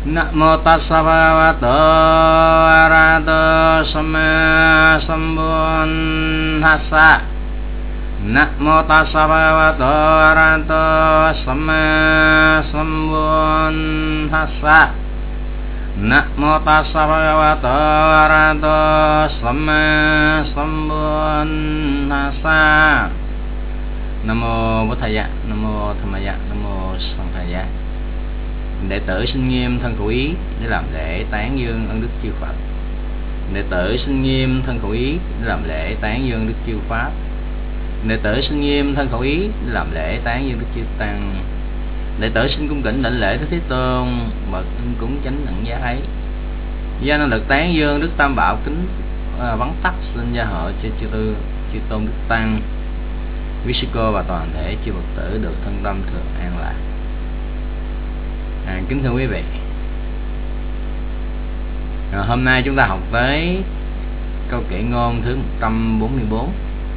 Namo tassa bhagavato arahato samma sambuddhassa. Namo tassa bhagavato arahato samma sambuddhassa. Namo tassa bhagavato arahato samma sambuddhassa. Namo Bổn Thầy, Namo Dhammaya, Namo Sanghaya. Đệ tử xin nghiêm thân khẩu ý để làm lễ tán dương ân đức chư Phật. Đệ tử xin nghiêm thân khẩu ý để làm lễ tán dương đức chư Pháp. Đệ tử xin nghiêm thân khẩu ý để làm lễ tán dương đức chư Tăng. Đệ tử xin cung kính đảnh lễ Đức Thế Tôn bậc ưng cúng chánh đẳng giá ấy. Do năng lực tán dương đức Tam Bảo kính vắn tắt xin gia hộ cho chư Tôn đức Tăng, quý sư cô và toàn thể chư Phật tử được thân tâm thường an lạc. Kính thưa quý vị, hôm nay chúng ta học tới câu kệ ngôn thứ 144.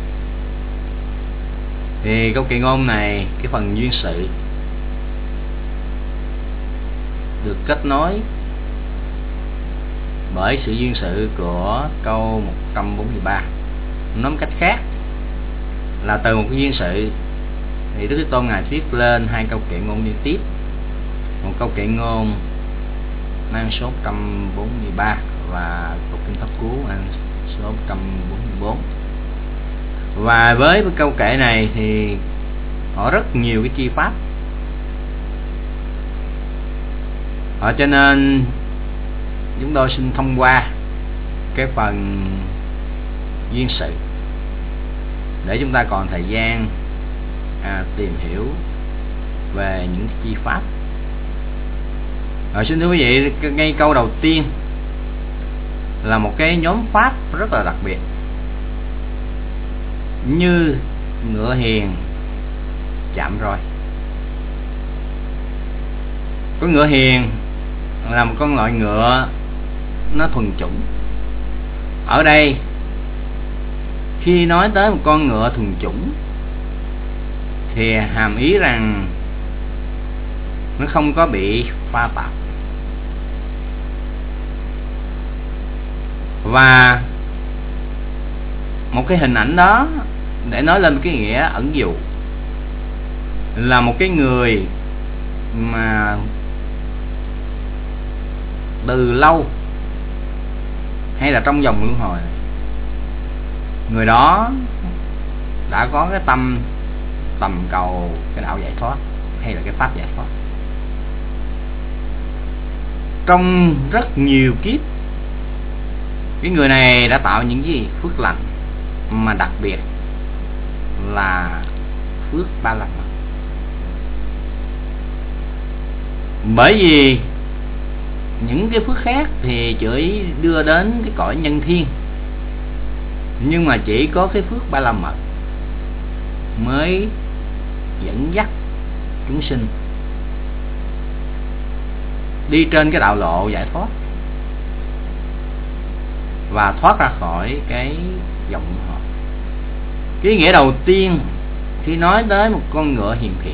Thì câu kệ ngôn này, cái phần duyên sự được kết nối bởi sự duyên sự của câu 143. Nói một cách khác là từ một duyên sự thì Đức Thế Tôn ngài viết lên hai câu kệ ngôn liên tiếp. Một câu kệ ngôn mang số 143 và câu kinh Pháp Cú mang số 144. Và với câu kệ này thì họ rất nhiều cái chi pháp. Cho nên chúng tôi xin thông qua cái phần duyên sự để chúng ta còn thời gian tìm hiểu về những chi pháp. Xin thưa quý vị, ngay câu đầu tiên là một cái nhóm pháp rất là đặc biệt. Như ngựa hiền chạm roi. Con ngựa hiền là một con loại ngựa nó thuần chủng. Ở đây khi nói tới một con ngựa thuần chủng thì hàm ý rằng nó không có bị pha tạp. Và một cái hình ảnh đó để nói lên một cái nghĩa ẩn dụ là một cái người mà từ lâu hay là trong vòng luân hồi, người đó đã có cái tâm tầm cầu cái đạo giải thoát hay là cái pháp giải thoát. Trong rất nhiều kiếp, cái người này đã tạo những gì phước lành, mà đặc biệt là phước ba la mật. Bởi vì những cái phước khác thì chỉ đưa đến cái cõi nhân thiên, nhưng mà chỉ có cái phước ba la mật mới dẫn dắt chúng sinh đi trên cái đạo lộ giải thoát và thoát ra khỏi cái vòng luân hồi. Cái nghĩa đầu tiên khi nói tới một con ngựa hiền thiện,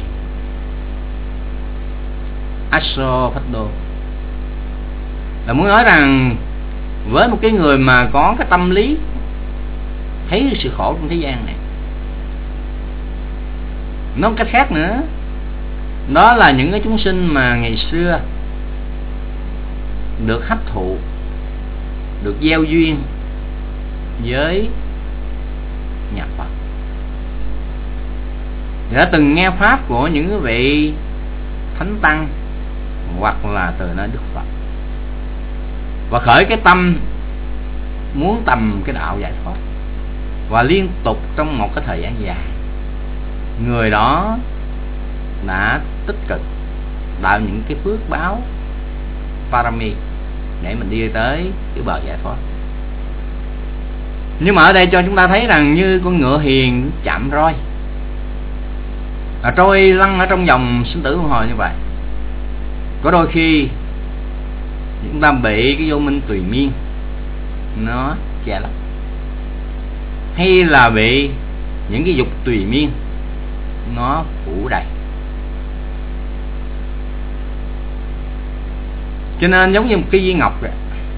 Aso Phách Đô, là muốn nói rằng với một cái người mà có cái tâm lý thấy sự khổ trong thế gian này, nói một cách khác nữa, đó là những cái chúng sinh mà ngày xưa được hấp thụ, được gieo duyên với nhà Phật, đã từng nghe pháp của những vị thánh tăng hoặc là từ nơi Đức Phật, và khởi cái tâm muốn tầm cái đạo giải thoát. Và liên tục trong một cái thời gian dài, người đó đã tích cực tạo những cái phước báo Parami để mình đi tới cái bờ giải thoát. Nhưng mà ở đây cho chúng ta thấy rằng như con ngựa hiền chạm roi, trôi lăn ở trong vòng sinh tử luân hồi như vậy. Có đôi khi chúng ta bị cái vô minh tùy miên nó che lấp, hay là bị những cái dục tùy miên nó phủ đầy. Cho nên giống như một cái viên ngọc vậy,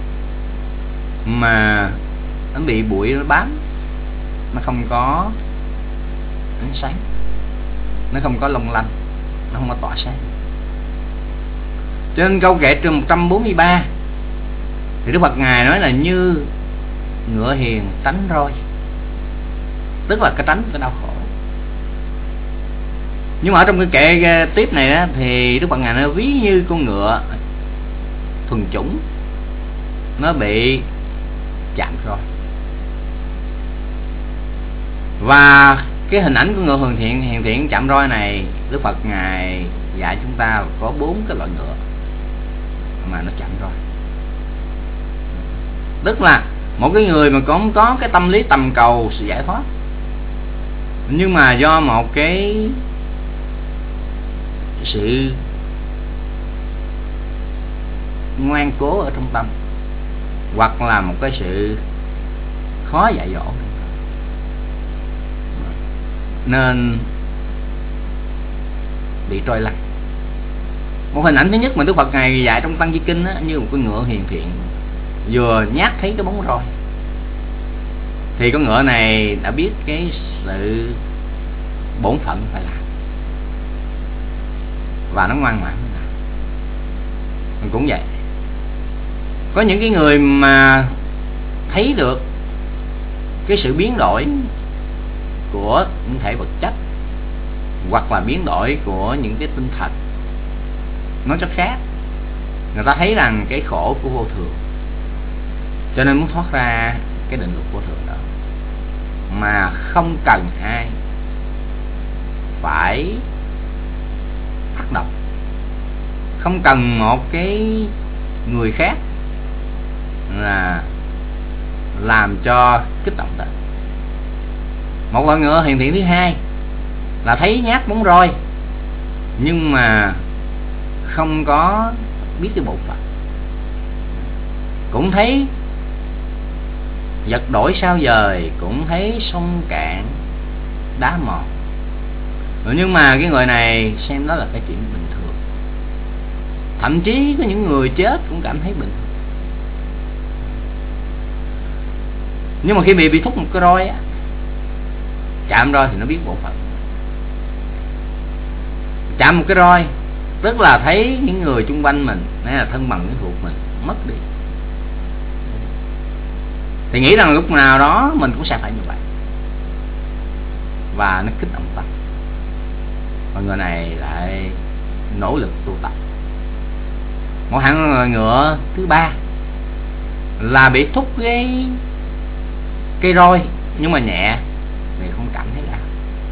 mà nó bị bụi nó bám, nó không có ánh sáng, nó không có long lanh, nó không có tỏa sáng. Cho nên câu kệ chương 143 thì Đức Phật Ngài nói là như ngựa hiền tránh roi, tức là cái tránh cái đau khổ. Nhưng mà ở trong cái kệ tiếp này đó, thì Đức Phật Ngài nói ví như con ngựa thuần chủng nó bị chạm roi. Và cái hình ảnh của ngựa hiền thiện chạm roi này, Đức Phật Ngài dạy chúng ta có 4 cái loại ngựa mà nó chạm roi. Tức là một cái người mà có cái tâm lý tầm cầu sự giải thoát, nhưng mà do một cái sự ngoan cố ở trong tâm, hoặc là một cái sự khó dạy dỗ, nên bị trôi lăn. Một hình ảnh thứ nhất mà Đức Phật Ngài dạy trong Tăng Chi Kinh á, như một con ngựa hiền thiện vừa nhát thấy cái bóng roi, thì con ngựa này đã biết cái sự bổn phận phải làm, và nó ngoan ngoãn làm. Mình cũng vậy, có những cái người mà thấy được cái sự biến đổi của những thể vật chất, hoặc là biến đổi của những cái tinh thần, nói rất khác. Người ta thấy rằng cái khổ của vô thường, cho nên muốn thoát ra cái định luật vô thường đó, mà không cần ai phải tác động, không cần một cái người khác là làm cho kích động tới. Một loại ngựa hiền thiện thứ hai là thấy nhát bóng roi, nhưng mà không có biết cái bộ phận, cũng thấy vật đổi sao dời, cũng thấy sông cạn đá mòn, nhưng mà cái người này xem đó là cái chuyện bình thường. Thậm chí có những người chết cũng cảm thấy bình thường. Nhưng mà khi bị thúc một cái roi á, chạm roi thì nó biết bộ phận. Chạm một cái roi tức là thấy những người chung quanh mình, hay là thân bằng những thuộc mình mất đi, thì nghĩ rằng lúc nào đó mình cũng sẽ phải như vậy, và nó kích động tâm. Và người này lại nỗ lực tu tập. Một hạng ngựa thứ ba là bị thúc cây roi, nhưng mà nhẹ, thì không cảm thấy đau.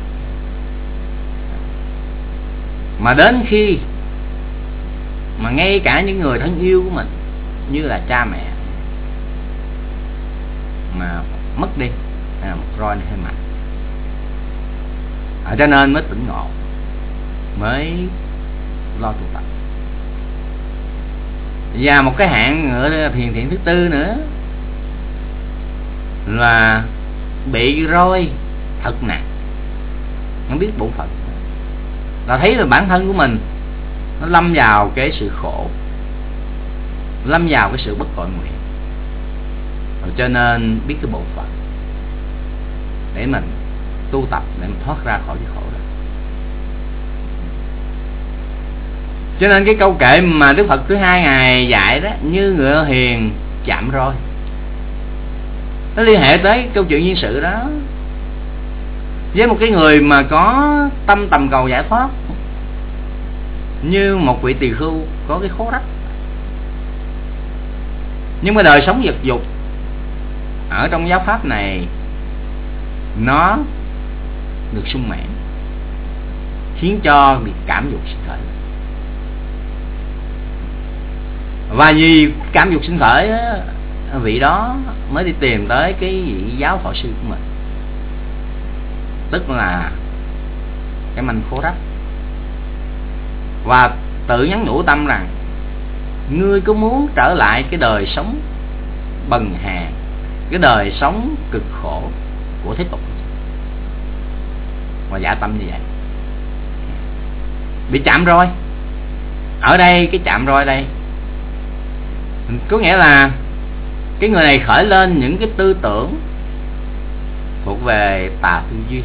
Mà đến khi mà ngay cả những người thân yêu của mình, như là cha mẹ, mà mất đi, hay là một roi hơi mạnh, cho nên mới tỉnh ngộ, mới lo tu tập. Và một cái hạng ngựa hiền thiện thứ tư nữa là bị roi thật nặng, không biết bổn phận, là thấy là bản thân của mình nó lâm vào cái sự khổ, lâm vào cái sự bất tội nguyện, cho nên biết cái bổn phận để mình tu tập, để mình thoát ra khỏi cái khổ đó. Cho nên cái câu kệ mà Đức Phật thứ hai Ngài dạy đó, như ngựa hiền chạm roi, nó liên hệ tới câu chuyện nhân sự đó. Với một cái người mà có tâm tầm cầu giải thoát, như một vị tỳ khưu có cái khố rách, nhưng mà đời sống vật dục ở trong giáo pháp này nó được sung mãn, khiến cho bị cảm dục sinh khởi. Và vì cảm dục sinh khởi, vị đó mới đi tìm tới cái vị giáo thọ sư của mình, tức là cái manh khố rách, và tự nhắn nhủ tâm rằng ngươi có muốn trở lại cái đời sống bần hàn, cái đời sống cực khổ của thế tục, và giả tâm như vậy. Bị chạm roi ở đây, cái chạm roi đây Có nghĩa là cái người này khởi lên những cái tư tưởng thuộc về tà tư duy,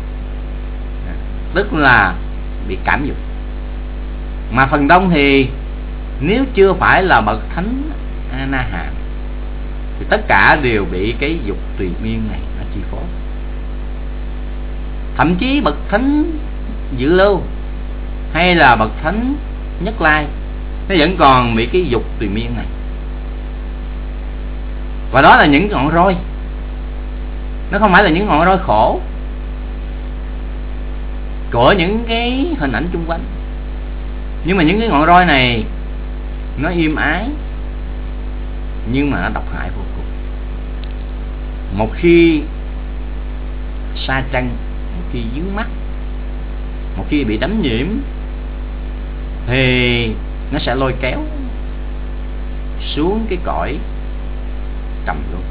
tức là bị cảm dục. Mà phần đông thì nếu chưa phải là bậc thánh A Na Hàm thì tất cả đều bị cái dục tùy miên này nó chi phối. Thậm chí bậc thánh Dự Lưu hay là bậc thánh Nhất Lai nó vẫn còn bị cái dục tùy miên này. Và đó là những ngọn roi, nó không phải là những ngọn roi khổ của những cái hình ảnh chung quanh, nhưng mà những cái ngọn roi này nó êm ái nhưng mà nó độc hại vô cùng. Một khi sa chân, một khi dướng mắt, một khi bị đắm nhiễm thì nó sẽ lôi kéo xuống cái cõi trầm luôn.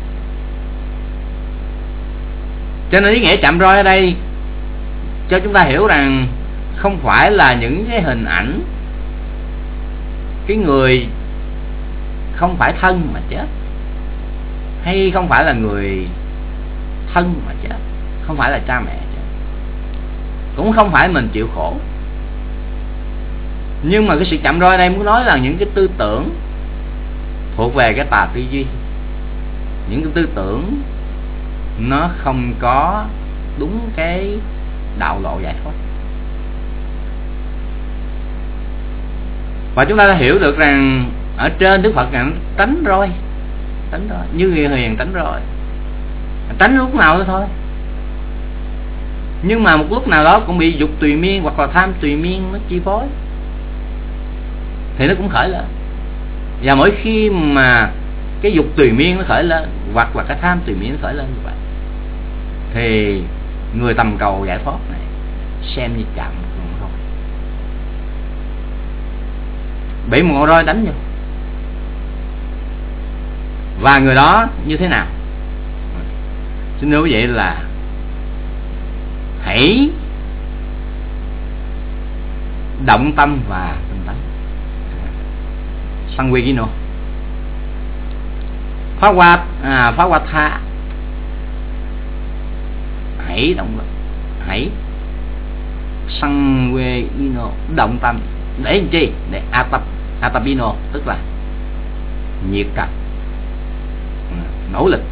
Cho nên ý nghĩa chạm roi ở đây cho chúng ta hiểu rằng không phải là những cái hình ảnh cái người không phải thân mà chết, hay không phải là người thân mà chết, không phải là cha mẹ chết, cũng không phải mình chịu khổ. Nhưng mà cái sự chạm roi đây muốn nói là những cái tư tưởng thuộc về cái tà tư duy, những cái tư tưởng nó không có đúng cái đạo lộ giải thoát. Và chúng ta đã hiểu được rằng ở trên Đức Phật tránh roi, như người hiền tránh roi, tránh lúc nào đó thôi. Nhưng mà một lúc nào đó cũng bị dục tùy miên hoặc là tham tùy miên nó chi phối thì nó cũng khởi lên. Và mỗi khi mà cái dục tùy miên nó khởi lên hoặc là cái tham tùy miên nó khởi lên như vậy thì người tầm cầu giải thoát này xem như chạm một ngọn roi, bị một ngọn roi đánh vô. Và người đó như thế nào? Xin thưa quý vị là hãy động tâm và tinh tấn. Sanguigino Pháp Hoa Tha, hãy động lực, hãy Sanguigino động tâm để làm chi? Để Atapino, tức là nhiệt cặp, nỗ lực.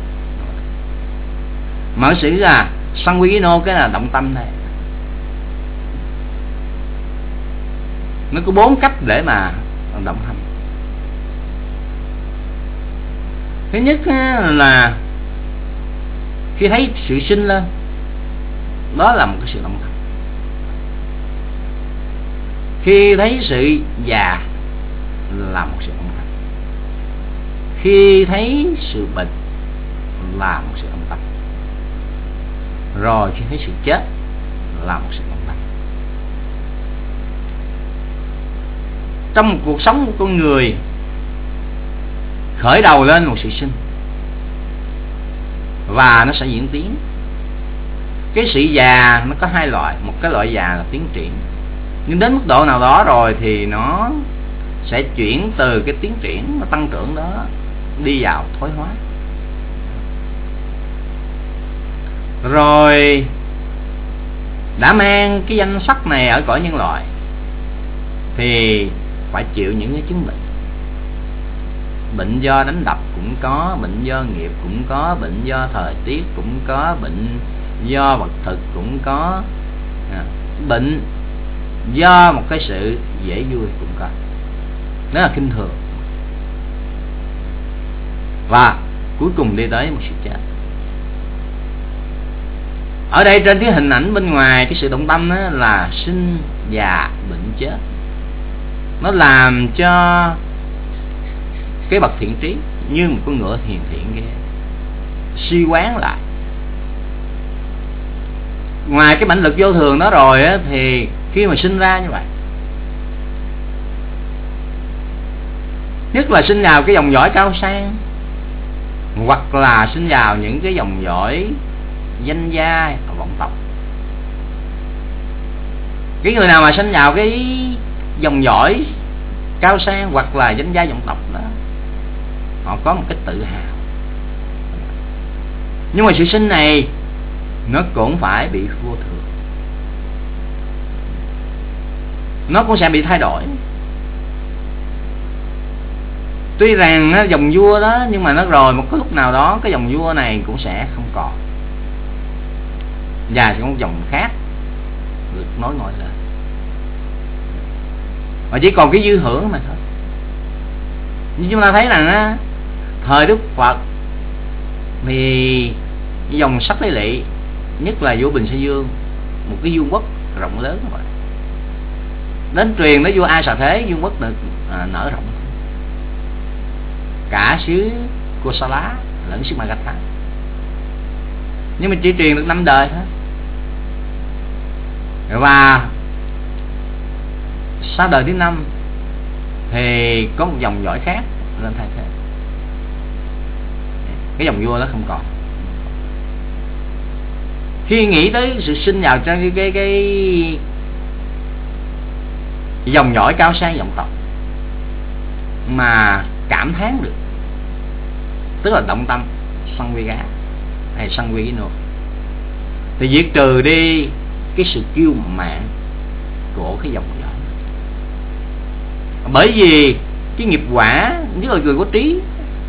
Mà sĩ là Sanguigino cái là động tâm này. Nó có 4 cách để mà động tâm. Thứ nhất là khi thấy sự sinh lên, đó là một cái sự động tâm. Khi thấy sự già là một sự động tâm. Khi thấy sự bệnh là một sự động tâm. Rồi khi thấy sự chết là một sự động tâm. Trong một cuộc sống của con người, khởi đầu lên một sự sinh và nó sẽ diễn tiến. Cái sự già nó có 2 loại. Một cái loại già là tiến triển, nhưng đến mức độ nào đó rồi thì nó sẽ chuyển từ cái tiến triển, nó tăng trưởng đó đi vào thối hóa. Rồi đã mang cái danh sắc này ở cõi nhân loại thì phải chịu những cái chứng bệnh. Bệnh do đánh đập cũng có, bệnh do nghiệp cũng có, bệnh do thời tiết cũng có, bệnh do vật thực cũng có, bệnh do một cái sự dễ vui cũng có. Đó là kinh thường. Và cuối cùng đi tới một sự chết. Ở đây trên cái hình ảnh bên ngoài, cái sự động tâm đó là sinh, già, bệnh, chết. Nó làm cho cái bậc thiện trí như một con ngựa hiền thiện kia suy quán lại. Ngoài cái mãnh lực vô thường đó rồi á, thì khi mà sinh ra như vậy, nhất là sinh vào cái dòng dõi cao sang, hoặc là sinh vào những cái dòng dõi danh gia vọng tộc. Cái người nào mà sinh vào cái dòng dõi cao sang hoặc là danh gia vọng tộc đó họ có một cái tự hào. Nhưng mà sự sinh này nó cũng phải bị vô thường, nó cũng sẽ bị thay đổi. Tuy rằng nó dòng vua đó, nhưng mà nó rồi một cái lúc nào đó cái dòng vua này cũng sẽ không còn, và sẽ có một dòng khác được nối ngôi lên, và chỉ còn cái dư hưởng mà thôi. Nhưng chúng ta thấy rằng thời Đức Phật thì dòng Sắc Lấy Lị, nhất là vua Bình Sơn Dương, một cái vương quốc rộng lớn như vậy, đến truyền tới vua A Xà Thế, vương quốc được nở rộng cả xứ Kosala lẫn xứ Magadha, nhưng mà chỉ truyền được 5 đời thôi. Và sau đời thứ 5 thì có một dòng dõi khác lên thay thế, cái dòng vua đó không còn. Khi nghĩ tới sự sinh vào trong cái dòng dõi cao sang dòng tộc mà cảm thán được, tức là động tâm Samvega hay Samvegino, thì diệt trừ đi cái sự kiêu mạn của cái dòng dõi. Bởi vì cái nghiệp quả, nếu là người có trí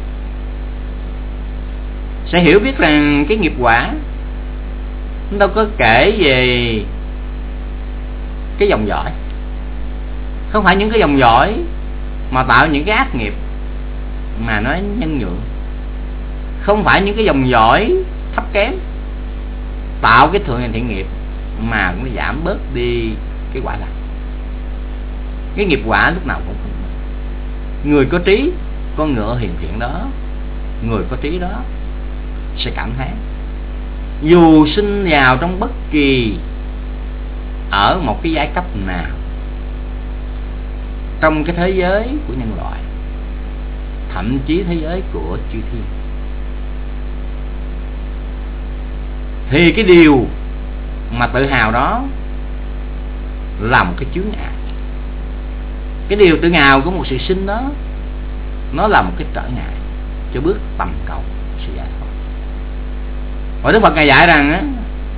sẽ hiểu biết rằng cái nghiệp quả đâu có kể về cái dòng dõi, không phải những cái dòng dõi mà tạo những cái ác nghiệp mà nó nhân nhượng, không phải những cái dòng dõi thấp kém tạo cái thượng hành thiện nghiệp mà cũng giảm bớt đi cái quả lành. Cái nghiệp quả lúc nào cũng không. Người có trí, con ngựa hiền thiện đó, người có trí đó sẽ cảm thán, dù sinh vào trong bất kỳ ở một cái giai cấp nào trong cái thế giới của nhân loại, thậm chí thế giới của chư thiên, thì cái điều mà tự hào đó là một cái chướng ngại. Cái điều tự hào của một sự sinh đó, nó là một cái trở ngại cho bước tầm cầu sự giải thoát. Và Đức Phật Ngài dạy rằng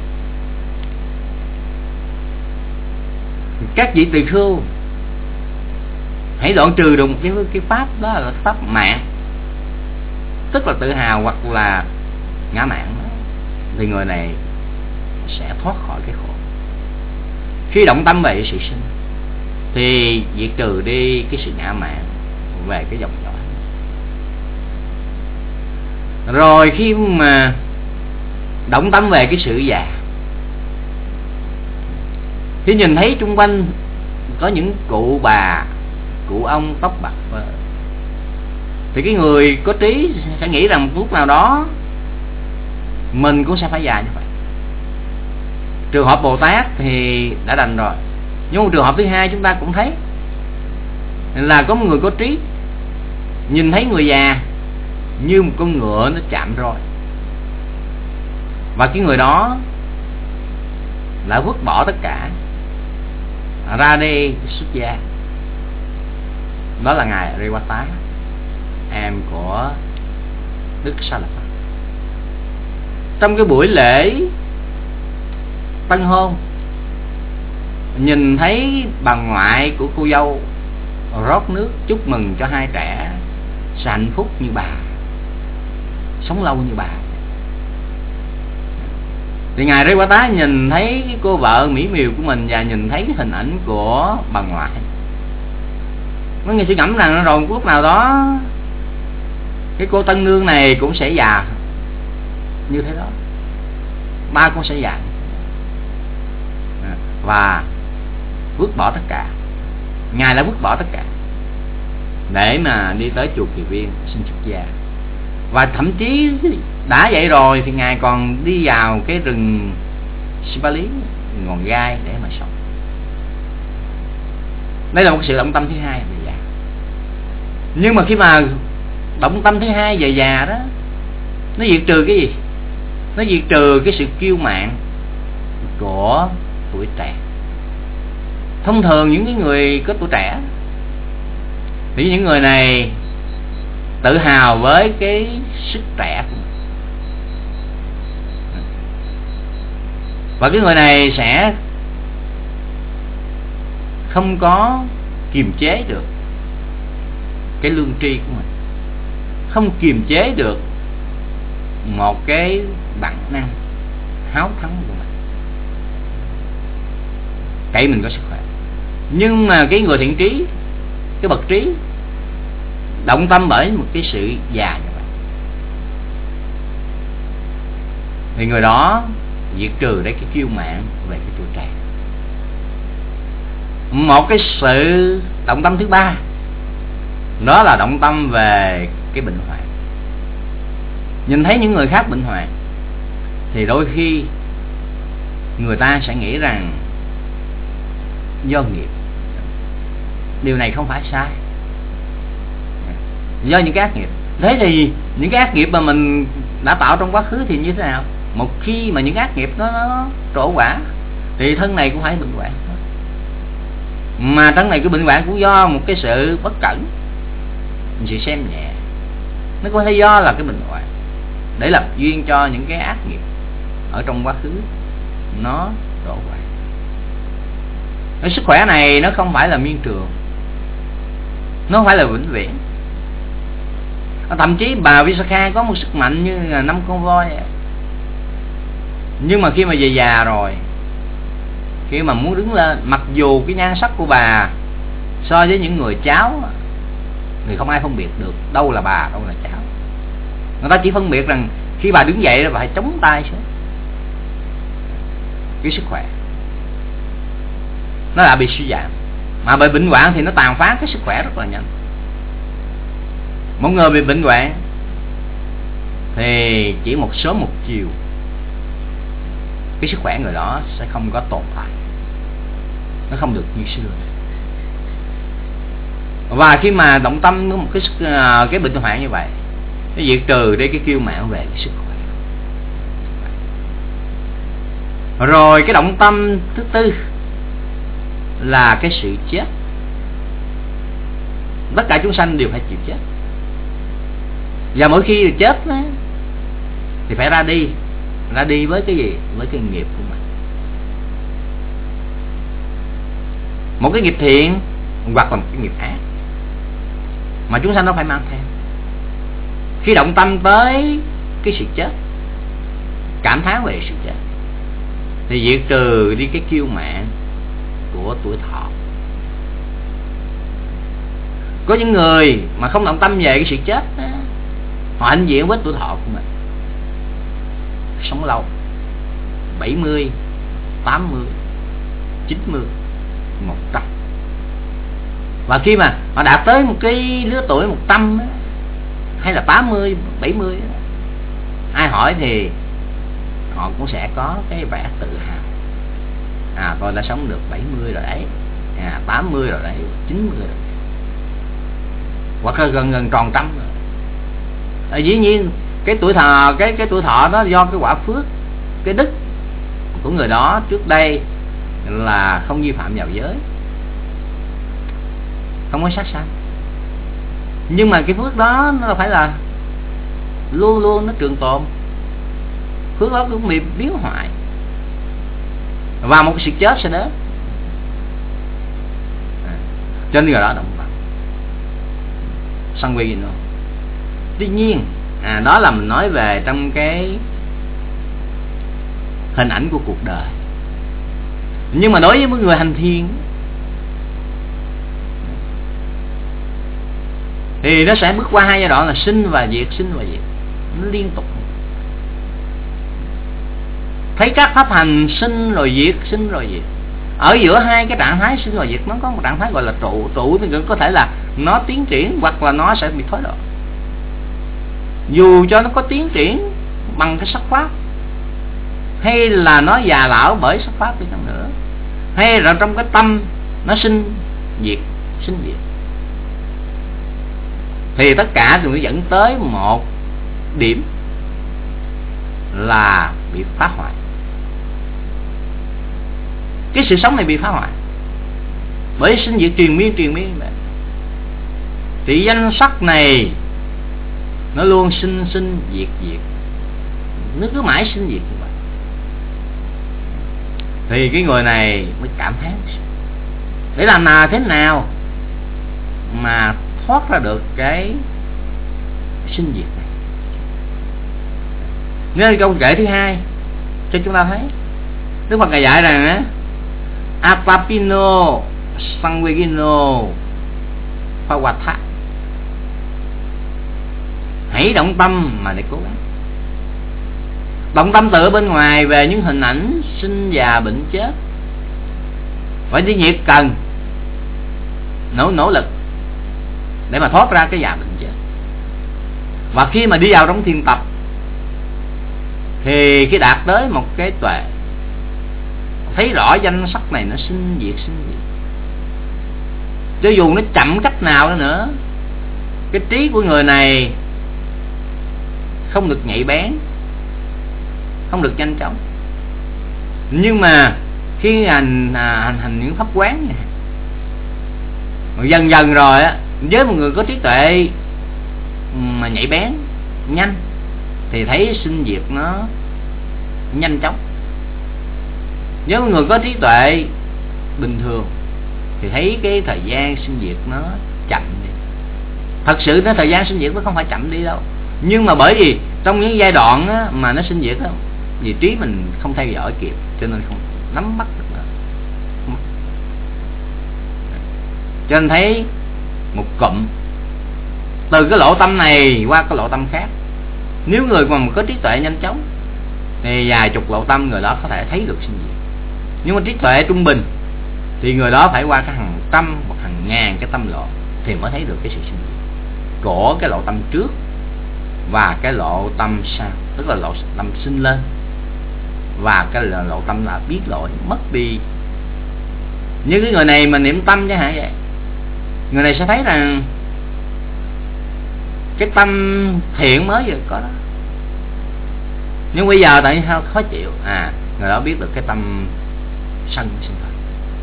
các vị tỳ khưu hãy đoạn trừ được một cái pháp, đó là pháp mạng, tức là tự hào hoặc là ngã mạn đó, thì người này sẽ thoát khỏi cái khổ. Khi động tâm về sự sinh thì diệt trừ đi cái sự ngã mạn về cái dòng dõi. Rồi khi mà động tâm về cái sự già, khi nhìn thấy xung quanh có những cụ bà, cụ ông tóc bạc phơ, thì cái người có trí sẽ nghĩ rằng lúc nào đó mình cũng sẽ phải già như vậy. Trường hợp Bồ Tát thì đã đành rồi, nhưng một trường hợp thứ hai chúng ta cũng thấy là có một người có trí nhìn thấy người già như một con ngựa nó chạm roi, và cái người đó đã vứt bỏ tất cả ra đi xuất gia. Đó là ngài Rewata, em của Đức Sa La Phật. Trong cái buổi lễ tân hôn, nhìn thấy bà ngoại của cô dâu rót nước chúc mừng cho hai trẻ sẽ hạnh phúc như bà, sống lâu như bà, thì ngài Rewata nhìn thấy cái cô vợ mỹ miều của mình và nhìn thấy cái hình ảnh của bà ngoại, mấy người suy ngẫm rằng rồi lúc nào đó cái cô tân nương này cũng sẽ già như thế đó, ba cũng sẽ già, và vứt bỏ tất cả. Ngài đã vứt bỏ tất cả để mà đi tới chùa Kỳ Viên xin xuất gia. Và thậm chí đã vậy rồi thì ngài còn đi vào cái rừng Sipali, ngọn gai để mà sống. Đây là một sự động tâm thứ hai về già. Nhưng mà khi mà động tâm thứ hai về già đó, nó diệt trừ cái gì? Nó diệt trừ cái sự kiêu mạn của tuổi trẻ. Thông thường những cái người có tuổi trẻ thì những người này tự hào với cái sức trẻ của mình. Và cái người này sẽ không có kiềm chế được cái lương tri của mình, không kiềm chế được một cái bản năng háo thắng của mình, cậy mình có sức khỏe. Nhưng mà cái người thiện trí, cái bậc trí, động tâm bởi một cái sự già như vậy, thì người đó diệt trừ đấy cái kiêu mạn về cái tuổi trẻ. Một cái sự động tâm thứ ba, đó là động tâm về cái bệnh hoạn. Nhìn thấy những người khác bệnh hoạn thì đôi khi người ta sẽ nghĩ rằng do nghiệp. Điều này không phải sai, do những cái ác nghiệp. Thế thì những cái ác nghiệp mà mình đã tạo trong quá khứ thì như thế nào? Một khi mà những ác nghiệp nó trổ quả thì thân này cũng phải bệnh hoạn. Mà thân này cái bệnh hoạn cũng do một cái sự bất cẩn, một sự xem nhẹ. Nó có thể do là cái bệnh hoạn để lập duyên cho những cái ác nghiệp ở trong quá khứ nó trổ quả. Cái sức khỏe này nó không phải là miên trường, nó không phải là vĩnh viễn. Thậm chí bà Visakha có một sức mạnh như là 5 con voi, nhưng mà khi mà về già rồi, khi mà muốn đứng lên, mặc dù cái nhan sắc của bà so với những người cháu thì không ai phân biệt được đâu là bà, đâu là cháu. Người ta chỉ phân biệt rằng khi bà đứng dậy bà phải chống tay xuống. Cái sức khỏe nó đã bị suy giảm, mà bị bệnh hoạn thì nó tàn phá cái sức khỏe rất là nhanh. Một người bị bệnh hoạn thì chỉ một sớm một chiều cái sức khỏe người đó sẽ không có tồn tại, nó không được như xưa. Và khi mà động tâm có một cái bệnh hoạn như vậy, nó diệt trừ đi cái kiêu mạn về cái sức khỏe. Rồi cái động tâm thứ tư là cái sự chết. Tất cả chúng sanh đều phải chịu chết, và mỗi khi chết thì phải ra đi với cái gì? Với cái nghiệp của mình. Một cái nghiệp thiện hoặc là một cái nghiệp ác mà chúng sanh nó phải mang theo. Khi động tâm tới cái sự chết, cảm thán về sự chết, thì diệt trừ đi cái kiêu mạn của tuổi thọ. Có những người mà không động tâm về cái sự chết, họ hãnh diện với tuổi thọ của mình, sống lâu 70, 80, 90, 100. Và khi mà họ đạt tới một cái lứa tuổi 100 hay là 80, 70, ai hỏi thì họ cũng sẽ có cái vẻ tự hào. Tôi đã sống được 70 rồi đấy, 80 rồi đấy, 90 rồi, hoặc là gần tròn trăm rồi. Dĩ nhiên cái tuổi thọ, cái tuổi thọ đó do cái quả phước, cái đức của người đó trước đây là không vi phạm vào giới, không có sát sanh. Nhưng mà cái phước đó nó phải là luôn luôn nó trường tồn, phước đó cũng bị biến hoại và một cái sự chết sẽ đến. Cho nên người đó động tâm Sanguino. Tuy nhiên đó là mình nói về trong cái hình ảnh của cuộc đời. Nhưng mà đối với một người hành thiền thì nó sẽ bước qua hai giai đoạn là sinh và diệt, sinh và diệt, nó liên tục. Thấy các pháp hành sinh rồi diệt, sinh rồi diệt. Ở giữa hai cái trạng thái sinh và diệt nó có một trạng thái gọi là trụ thì có thể là nó tiến triển hoặc là nó sẽ bị thối đoạn. Dù cho nó có tiến triển bằng cái sắc pháp, hay là nó già lão bởi sắc pháp đi chăng nữa, hay là trong cái tâm nó sinh diệt, thì tất cả đều dẫn tới một điểm là bị phá hoại. Cái sự sống này bị phá hoại bởi sinh diệt truyền miên vậy. Thì danh sắc này nó luôn sinh sinh diệt diệt, nó cứ mãi sinh diệt như vậy. Thì cái người này mới cảm thán để làm thế nào mà thoát ra được cái sinh diệt này. Nên câu kể thứ hai cho chúng ta thấy Đức Phật Ngài dạy rằng á, Atapino Sangvegino Pawatha, hãy động tâm mà để cố gắng. Động tâm từ bên ngoài về những hình ảnh sinh già bệnh chết, phải đi nhiệt cần nỗ lực để mà thoát ra cái già bệnh chết. Và khi mà đi vào trong thiền tập thì khi đạt tới một cái tuệ, thấy rõ danh sắc này nó sinh diệt. Cho dù nó chậm cách nào nữa, cái trí của người này không được nhạy bén, không được nhanh chóng. Nhưng mà khi hành những pháp quán này, dần dần rồi á, với một người có trí tuệ mà nhạy bén, nhanh, thì thấy sinh diệt nó nhanh chóng. Với một người có trí tuệ bình thường thì thấy cái thời gian sinh diệt nó chậm đi. Thật sự nó thời gian sinh diệt nó không phải chậm đi đâu, nhưng mà bởi vì trong những giai đoạn á, mà nó sinh diệt á, vì trí mình không theo dõi kịp, cho nên không nắm bắt được nữa. Cho nên thấy một cụm từ cái lộ tâm này qua cái lộ tâm khác. Nếu người mà có trí tuệ nhanh chóng thì vài chục lộ tâm người đó có thể thấy được sinh diệt. Nhưng mà trí tuệ trung bình thì người đó phải qua cái hàng trăm hoặc hàng ngàn cái tâm lộ thì mới thấy được cái sự sinh diệt của cái lộ tâm trước và cái lộ tâm sau, tức là lộ tâm sinh lên và cái lộ tâm là biết lỗi mất đi. Như cái người này mà niệm tâm chẳng hạn vậy, người này sẽ thấy rằng cái tâm thiện mới vừa có đó, nhưng bây giờ tại sao khó chịu, người đó biết được cái tâm sân sinh khởi.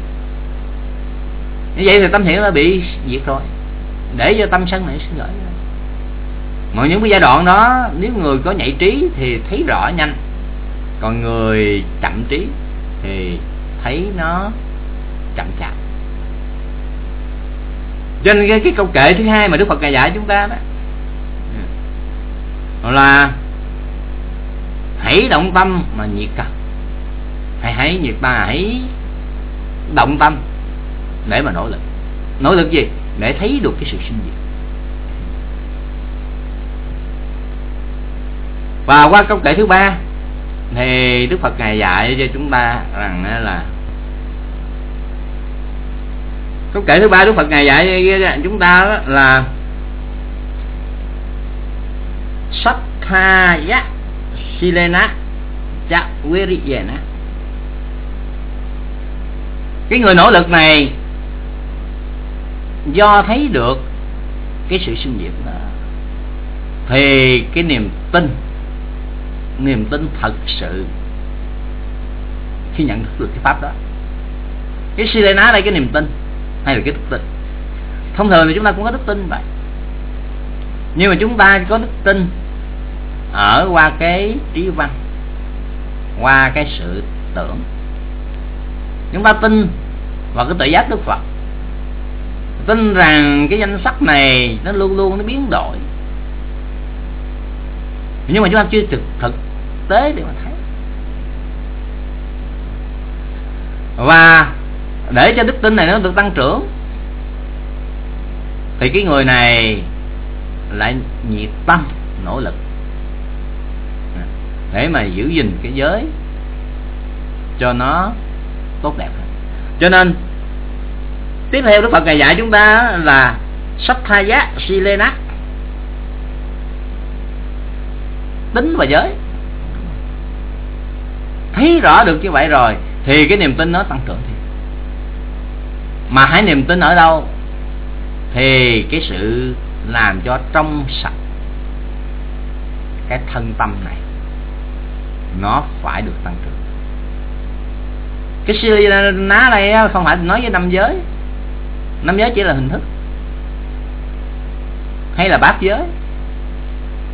Như vậy thì tâm thiện nó bị diệt rồi, để cho tâm sân này sinh khởi. Mà những cái giai đoạn đó nếu người có nhạy trí thì thấy rõ nhanh, còn người chậm trí thì thấy nó chậm chạp. Cho nên cái câu kệ thứ hai mà Đức Phật Ngài dạy chúng ta đó là hãy động tâm mà nhiệt cần. Hãy nhiệt ta, hãy động tâm để mà nỗ lực. Nỗ lực gì? Để thấy được cái sự sinh diệt. Và qua câu kệ thứ ba thì Đức Phật Ngài dạy cho chúng ta rằng là câu kệ thứ ba Đức Phật Ngài dạy chúng ta là Sattaya Silena Cha Viriyena. Cái người nỗ lực này do thấy được cái sự sinh diệt đó thì cái niềm tin thật sự khi nhận thức được cái pháp đó. Cái Silena đây cái niềm tin hay là cái đức tin. Thông thường thì chúng ta cũng có đức tin vậy, nhưng mà chúng ta có đức tin ở qua cái trí văn, qua cái sự tưởng. Chúng ta tin vào cái tự giác Đức Phật, tin rằng cái danh sắc này nó luôn luôn nó biến đổi, nhưng mà chúng ta chưa thực tế để mà thấy. Và để cho đức tin này nó được tăng trưởng thì cái người này lại nhiệt tâm nỗ lực để mà giữ gìn cái giới cho nó tốt đẹp hơn. Cho nên tiếp theo Đức Phật Ngài dạy chúng ta là Sattaya Silena, tính và giới. Thấy rõ được như vậy rồi thì cái niềm tin nó tăng trưởng. Mà hãy niềm tin ở đâu thì cái sự làm cho trong sạch cái thân tâm này nó phải được tăng trưởng. Cái Silena này không phải nói với năm giới. Năm giới chỉ là hình thức hay là bát giới.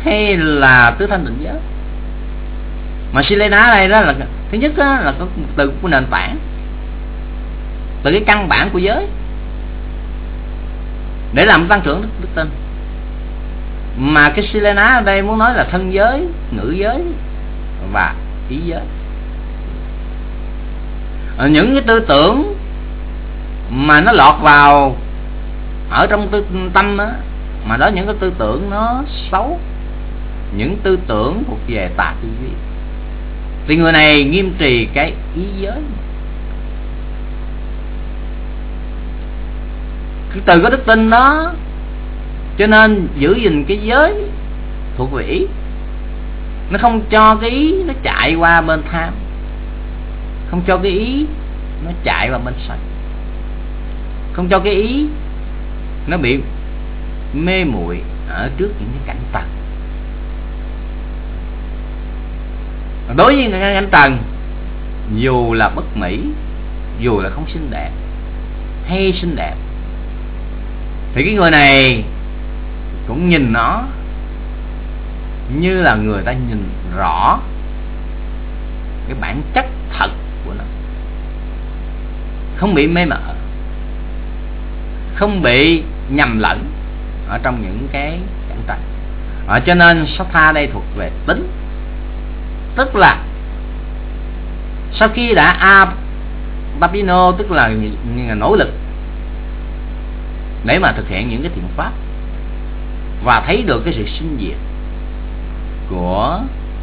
hay là tứ thanh định giới. Mà Silena ở đây đó là thứ nhất đó, là có từ của nền tảng, từ cái căn bản của giới để làm tăng trưởng đức tin. Mà cái Silena ở đây muốn nói là thân giới, ngữ giới và ý giới. Những cái tư tưởng mà nó lọt vào ở trong tâm á, mà đó những cái tư tưởng nó xấu, những tư tưởng thuộc về tà tư duy, thì người này nghiêm trì cái ý giới. Từ có đức tin đó cho nên giữ gìn cái giới thuộc về ý, nó không cho cái ý nó chạy qua bên tham, không cho cái ý nó chạy qua bên sân, không cho cái ý nó bị mê muội ở trước những cái cảnh trần. Đối với cái cảnh trần, dù là bất mỹ, dù là không xinh đẹp hay xinh đẹp, thì cái người này cũng nhìn nó như là người ta nhìn rõ cái bản chất thật của nó, không bị mê mờ, không bị nhầm lẫn ở trong những cái cảnh trần. Cho nên Sattva đây thuộc về tính, tức là sau khi đã Atapino, tức là nỗ lực để mà thực hiện những cái thiện pháp và thấy được cái sự sinh diệt của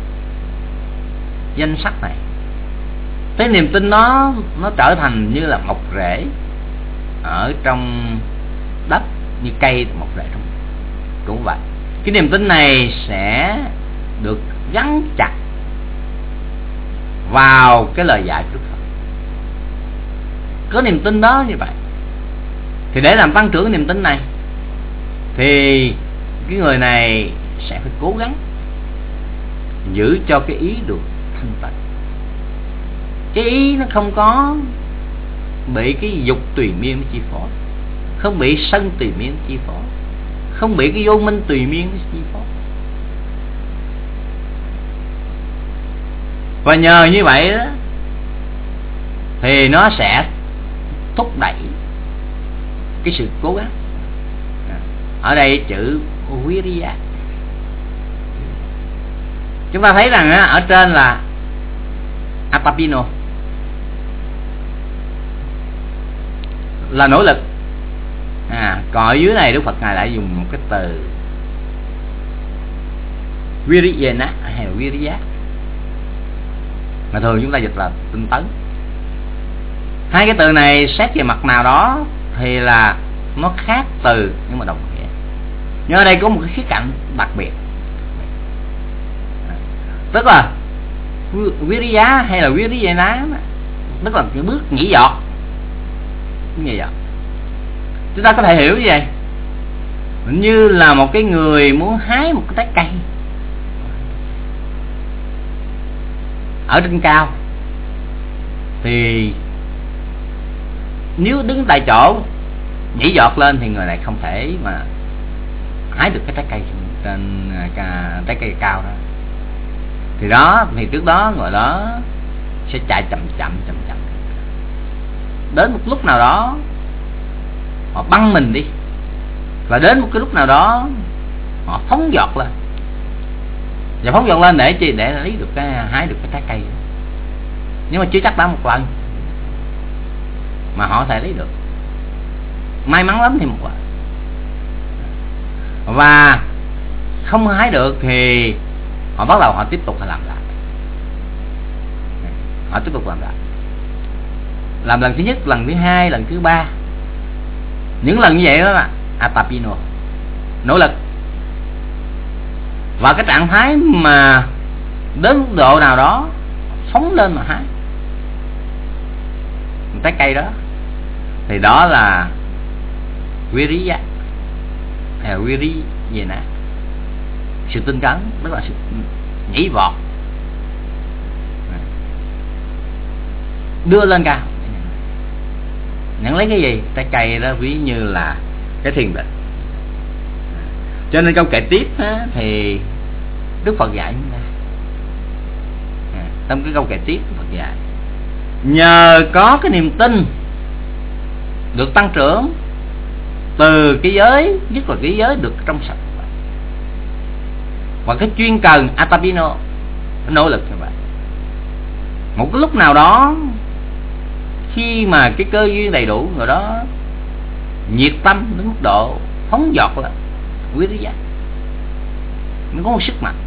danh sắc này, cái niềm tin nó trở thành như là mọc rễ ở trong đất, như cây mọc rễ trong cũng vậy. Cái niềm tin này sẽ được gắn chặt vào cái lời dạy của Đức Phật. Có niềm tin đó như vậy, thì để làm tăng trưởng cái niềm tin này thì cái người này sẽ phải cố gắng giữ cho cái ý được thanh tịnh, cái ý nó không có bị cái dục tùy miên chi phối, không bị sân tùy miên chi phối, không bị cái vô minh tùy miên chi phối. Và nhờ như vậy đó thì nó sẽ thúc đẩy cái sự cố gắng. Ở đây chữ Viriya, chúng ta thấy rằng ở trên là Atapino là nỗ lực, còn ở dưới này Đức Phật ngài lại dùng một cái từ Viriyena hay là Viriya, mà thường chúng ta dịch là tinh tấn. Hai cái từ này xét về mặt nào đó thì là nó khác từ nhưng mà đồng nghĩa. Nhưng ở đây có một cái khía cạnh đặc biệt, tức là Viriya hay là Viriyena, tức là cái bước nhảy giọt. Chúng ta có thể hiểu như vậy, như là một cái người muốn hái một cái trái cây ở trên cao, thì nếu đứng tại chỗ nhảy giọt lên thì người này không thể mà hái được cái trái cây trên trái cây cao đó. Thì trước đó người đó sẽ chạy chậm chậm đến một lúc nào đó họ băng mình đi, và đến một cái lúc nào đó họ phóng giọt lên, và phóng giọt lên để chi? Để lấy được hái được cái trái cây. Nhưng mà chưa chắc đã một lần mà họ có thể lấy được, may mắn lắm thì một lần, và không hái được thì họ bắt đầu họ tiếp tục làm lại, họ tiếp tục làm lần thứ nhất, lần thứ hai, lần thứ ba. Những lần như vậy đó là Atapino, nỗ lực. Và cái trạng thái mà đến mức độ nào đó phóng lên mà hái trái cây đó, thì đó là Viriya hay Viriyena, sự tinh tấn, tức là sự nhảy vọt đưa lên cao, nhận lấy cái gì? Trái cây đó ví như là cái thiền định. Cho nên câu kể tiếp thì Đức Phật dạy chúng ta. Trong cái câu kệ tiếp Đức Phật dạy nhờ có cái niềm tin được tăng trưởng từ cái giới, nhất là cái giới được trong sạch, và cái chuyên cần atapino, nỗ lực như vậy. Một cái lúc nào đó khi mà cái cơ duyên đầy đủ, người đó nhiệt tâm đến mức độ phóng dật là quý lý giác, nó có một sức mạnh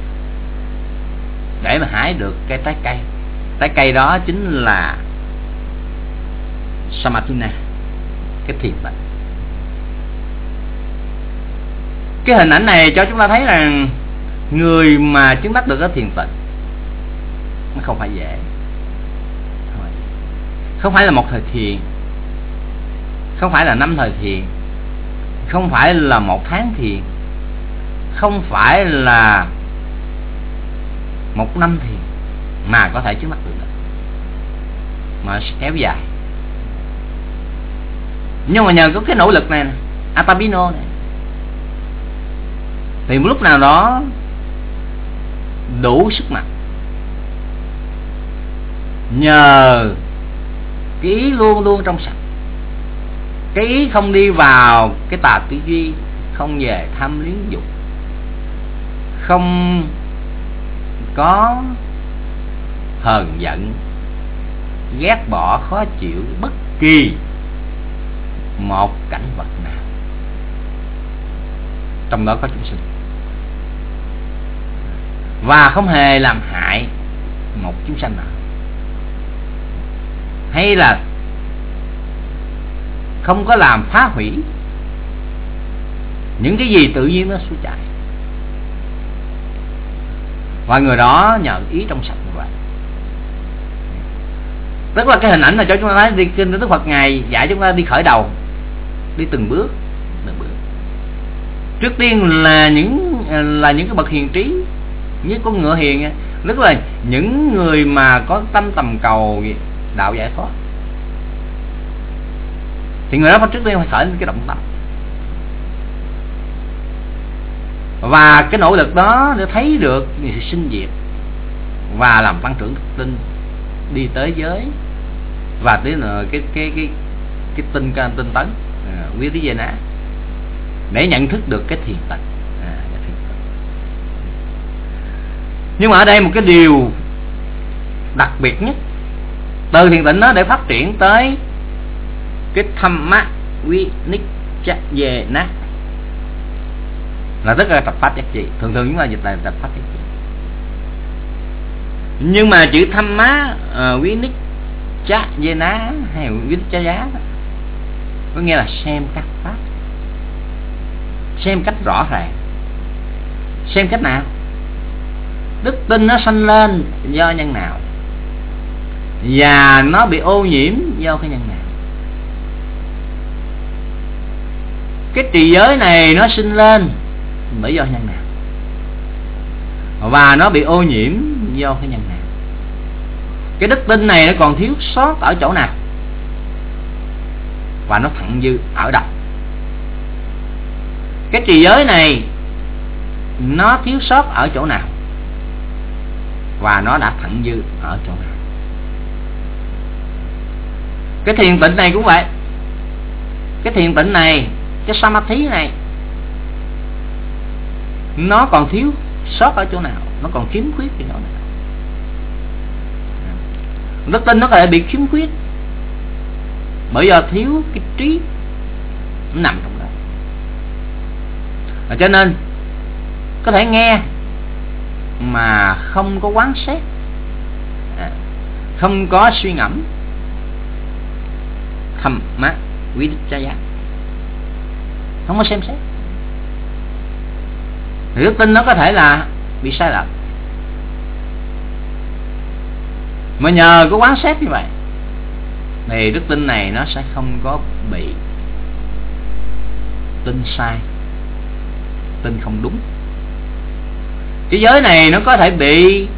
để mà hái được cái trái cây. Trái cây đó chính là Samadhina, cái thiền định. Cái hình ảnh này cho chúng ta thấy rằng người mà chứng đắc được cái thiền định nó không phải dễ, không phải là một thời thiền, không phải là 5 thời thiền, không phải là 1 tháng thiền, không phải là 1 năm thiền mà có thể chứng đắc được, mà sẽ kéo dài. Nhưng mà nhờ có cái nỗ lực này, atapino này, thì một lúc nào đó đủ sức mạnh, nhờ cái ý luôn luôn trong sạch, cái ý không đi vào cái tà tư duy, không về tham luyến dục, không có hờn giận, ghét bỏ, khó chịu bất kỳ một cảnh vật nào, trong đó có chúng sinh, và không hề làm hại một chúng sanh nào, hay là không có làm phá hủy những cái gì tự nhiên nó suy chạy. Và người đó nhờ ý trong sạch như vậy. Tức là cái hình ảnh này cho chúng ta thấy đi kinh Đức Phật Ngài dạy chúng ta đi khởi đầu, đi từng bước. Trước tiên là những cái bậc hiền trí, như con ngựa hiền, tức là những người mà có tâm tầm cầu đạo giải thoát, thì người đó phải trước tiên phải khởi cái động tâm, và cái nỗ lực đó để thấy được sự sinh diệt và làm tăng trưởng đức tin, đi tới giới và tới cái tinh tấn quý lý ná, để nhận thức được cái thiền tịnh. Nhưng mà ở đây một cái điều đặc biệt nhất, từ thiền tịnh đó để phát triển tới cái Thamma Vinicchayena, là tất cả tập pháp giác trị. Thường chúng ta dịch là tập pháp giác trị. Nhưng mà chữ Thamma Vinicchayena hay Vinicchaya có nghĩa là xem các pháp, xem cách rõ ràng. Xem cách nào? Đức tin nó sanh lên do nhân nào, và nó bị ô nhiễm do cái nhân nào. Cái trì giới này nó sinh lên bởi do nhân nào, và nó bị ô nhiễm do cái nhân nào. Cái đức tin này nó còn thiếu sót ở chỗ nào, và nó thặng dư ở đâu. Cái trì giới này nó thiếu sót ở chỗ nào, và nó đã thặng dư ở chỗ nào. Cái thiền tịnh này cũng vậy. Cái thiền tịnh này, cái samadhi này, nó còn thiếu sót ở chỗ nào, nó còn khiếm khuyết ở chỗ nào. Đức tin nó có thể bị khiếm khuyết bởi do thiếu cái trí nó nằm trong đó. Cho nên có thể nghe mà không có quán xét, không có suy ngẫm, Thamma Vinicchaya, không có xem xét, thì đức tin nó có thể là bị sai lệch. Mà nhờ có quán xét như vậy thì đức tin này nó sẽ không có bị tin sai, tin không đúng. Cái giới này nó có thể bị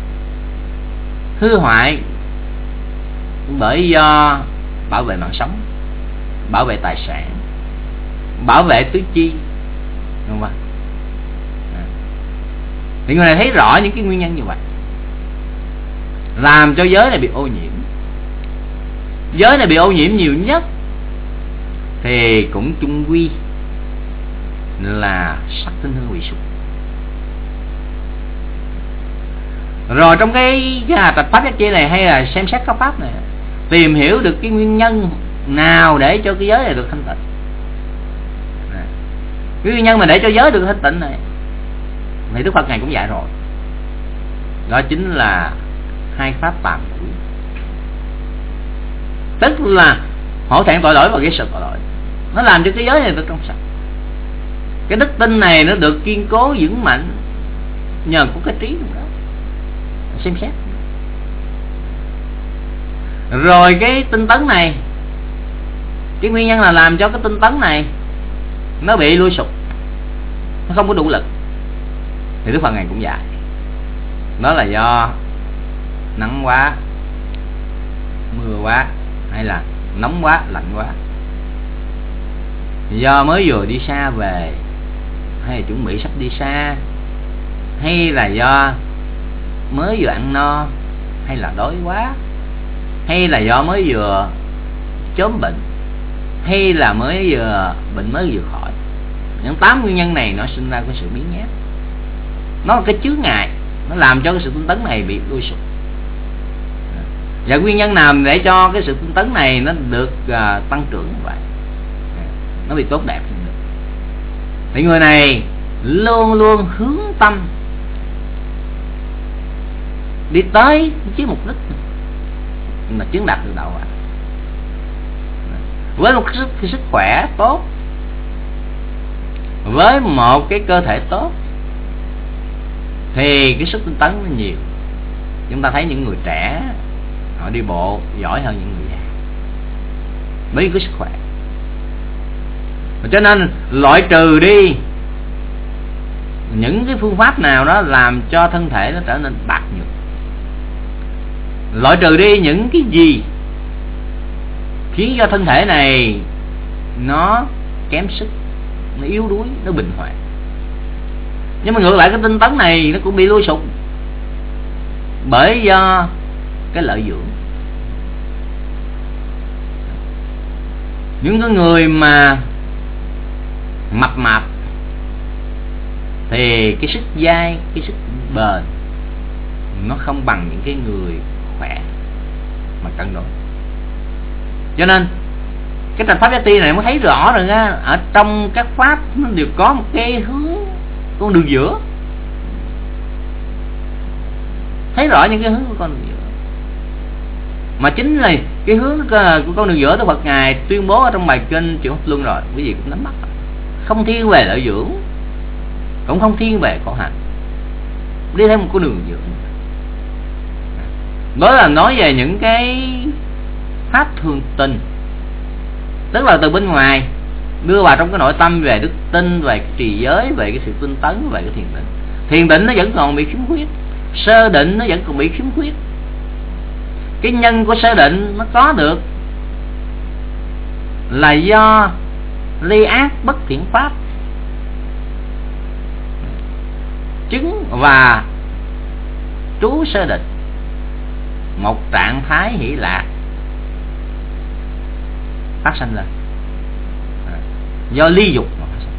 hư hoại bởi do bảo vệ mạng sống, bảo vệ tài sản, bảo vệ tứ chi, đúng không? Thì người này thấy rõ những cái nguyên nhân như vậy làm cho giới này bị ô nhiễm. Giới này bị ô nhiễm nhiều nhất thì cũng chung quy là sắc tinh hương bị sụp. Rồi trong cái trạch pháp giác chi này, hay là xem xét các pháp này, tìm hiểu được cái nguyên nhân nào để cho cái giới này được thanh tịnh. Cái nguyên nhân mà để cho giới được thanh tịnh này thì Đức Phật Ngài cũng dạy rồi. Đó chính là hai pháp tàm mũi, tức là hổ thẹn tội lỗi và cái sự tội lỗi. Nó làm cho cái giới này được trong sạch. Cái đức tin này nó được kiên cố vững mạnh nhờ có cái trí trong đó, xem xét. Rồi cái tinh tấn này, cái nguyên nhân là làm cho cái tinh tấn này nó bị lui sụp, nó không có đủ lực, thì Đức Phật Ngài cũng dạy đó là do nắng quá, mưa quá, hay là nóng quá, lạnh quá, do mới vừa đi xa về, hay là chuẩn bị sắp đi xa, hay là do mới vừa ăn no, hay là đói quá, hay là do mới vừa chớm bệnh, hay là mới vừa khỏi. Những 8 nguyên nhân này nó sinh ra cái sự biến nhát, nó là cái chướng ngại, nó làm cho cái sự tinh tấn này bị lui sụp. Và nguyên nhân nào để cho cái sự tinh tấn này nó được tăng trưởng như vậy, nó bị tốt đẹp hơn được, thì người này luôn luôn hướng tâm đi tới chứ mục đích mà chứng đạt được đạo quả. Với một cái sức khỏe tốt, với một cái cơ thể tốt, thì cái sức tinh tấn nó nhiều. Chúng ta thấy những người trẻ họ đi bộ giỏi hơn những người già, bởi cái sức khỏe. Cho nên loại trừ đi những cái phương pháp nào đó làm cho thân thể nó trở nên bạc nhược, loại trừ đi những cái gì khiến cho thân thể này nó kém sức, nó yếu đuối, nó bình hoạn. Nhưng mà ngược lại cái tinh tấn này nó cũng bị lui sụp bởi do cái lợi dưỡng. Những cái người mà mập mạp thì cái sức dai, cái sức bền nó không bằng những cái người khỏe mà cân đối. Cho nên cái trạch pháp giác ti này mới thấy rõ rồi á, ở trong các pháp nó đều có một cái hướng, con đường giữa, thấy rõ những cái hướng của con đường giữa. Mà chính là cái hướng của con đường giữa Đức Phật Ngài tuyên bố ở trong bài kinh Chuyển Pháp Luân rồi, quý vị cũng nắm bắt, không thiên về lợi dưỡng, cũng không thiên về khổ hạnh, đi theo một con đường giữa. Đó là nói về những cái pháp thường tình, tức là từ bên ngoài đưa vào trong cái nội tâm về đức tin, về cái trì giới, về cái sự tinh tấn, về cái thiền định. Thiền định nó vẫn còn bị khiếm khuyết, sơ định nó vẫn còn bị khiếm khuyết. Cái nhân của sơ định nó có được là do ly ác bất thiện pháp chứng và trú sơ định, một trạng thái hỷ lạc phát sinh lên do ly dục mà phát sinh.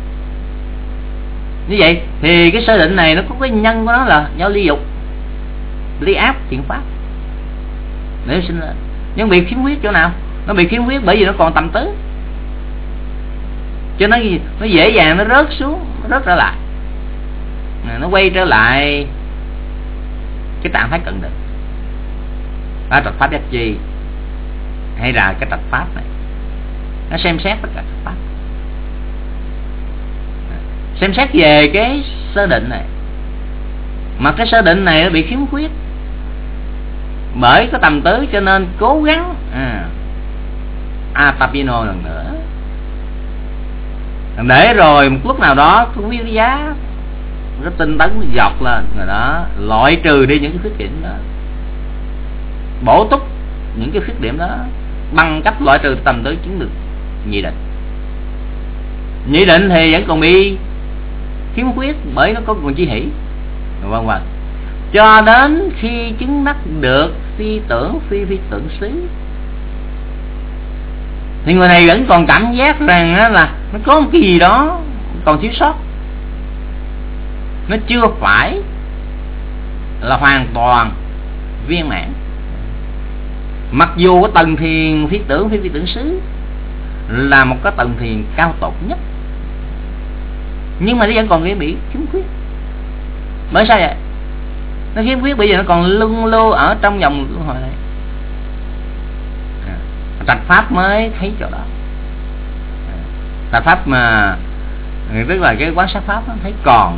Như vậy thì cái sơ định này nó có cái nhân của nó là do ly dục, ly ác thiện pháp để nó sinh lên. Nhưng bị khiếm khuyết chỗ nào? Nó bị khiếm khuyết bởi vì nó còn tầm tứ, cho nên nó dễ dàng nó rớt xuống, nó rớt trở lại, nó quay trở lại cái trạng thái cận định. Đó, trạch pháp giác chi hay là cái trạch pháp này nó xem xét tất cả các pháp, xem xét về cái sơ định này, mà cái sơ định này nó bị khiếm khuyết bởi có tầm tứ, cho nên cố gắng Atapino lần nữa, để rồi một lúc nào đó cái quý giá cái tinh tấn nó dọc lên rồi đó, loại trừ đi những cái khuyết điểm đó, bổ túc những cái khuyết điểm đó bằng cách loại trừ tầm tứ chứng được nhị định. Nhị định thì vẫn còn bị khiếm khuyết bởi nó có còn chi hỷ, vân vân, cho đến khi chứng đắc được phi tưởng phi tưởng xứ, thì người này vẫn còn cảm giác rằng là nó có một cái gì đó còn thiếu sót, nó chưa phải là hoàn toàn viên mãn. Mặc dù cái tầng thiền phi tưởng xứ là một cái tầng thiền cao tột nhất, nhưng mà nó vẫn còn bị khiếm khuyết. Bởi sao vậy? Nó khiếm khuyết bởi vì nó còn lưng lô ở trong vòng luân hồi này. Trạch pháp mới thấy chỗ đó. Trạch pháp mà tức là cái quán sát pháp thấy còn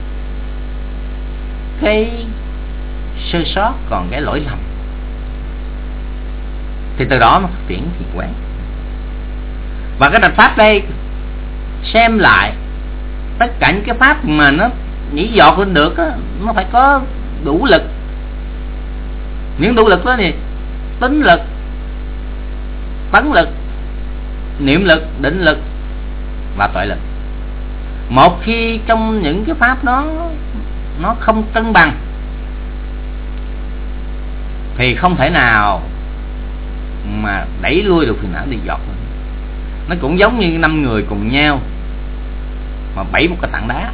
cái sơ sót, còn cái lỗi lầm, thì từ đó nó phát triển thiền quán. Và cái trạch pháp đây xem lại tất cả những cái pháp mà nó nhảy giọt lên được á, nó phải có đủ lực. Những đủ lực đó thì tính lực, tấn lực, niệm lực, định lực và tuệ lực. Một khi trong những cái pháp đó nó không cân bằng thì không thể nào mà đẩy lui được phiền não đi giọt lên. Nó cũng giống như 5 người cùng nhau mà bẫy một cái tảng đá,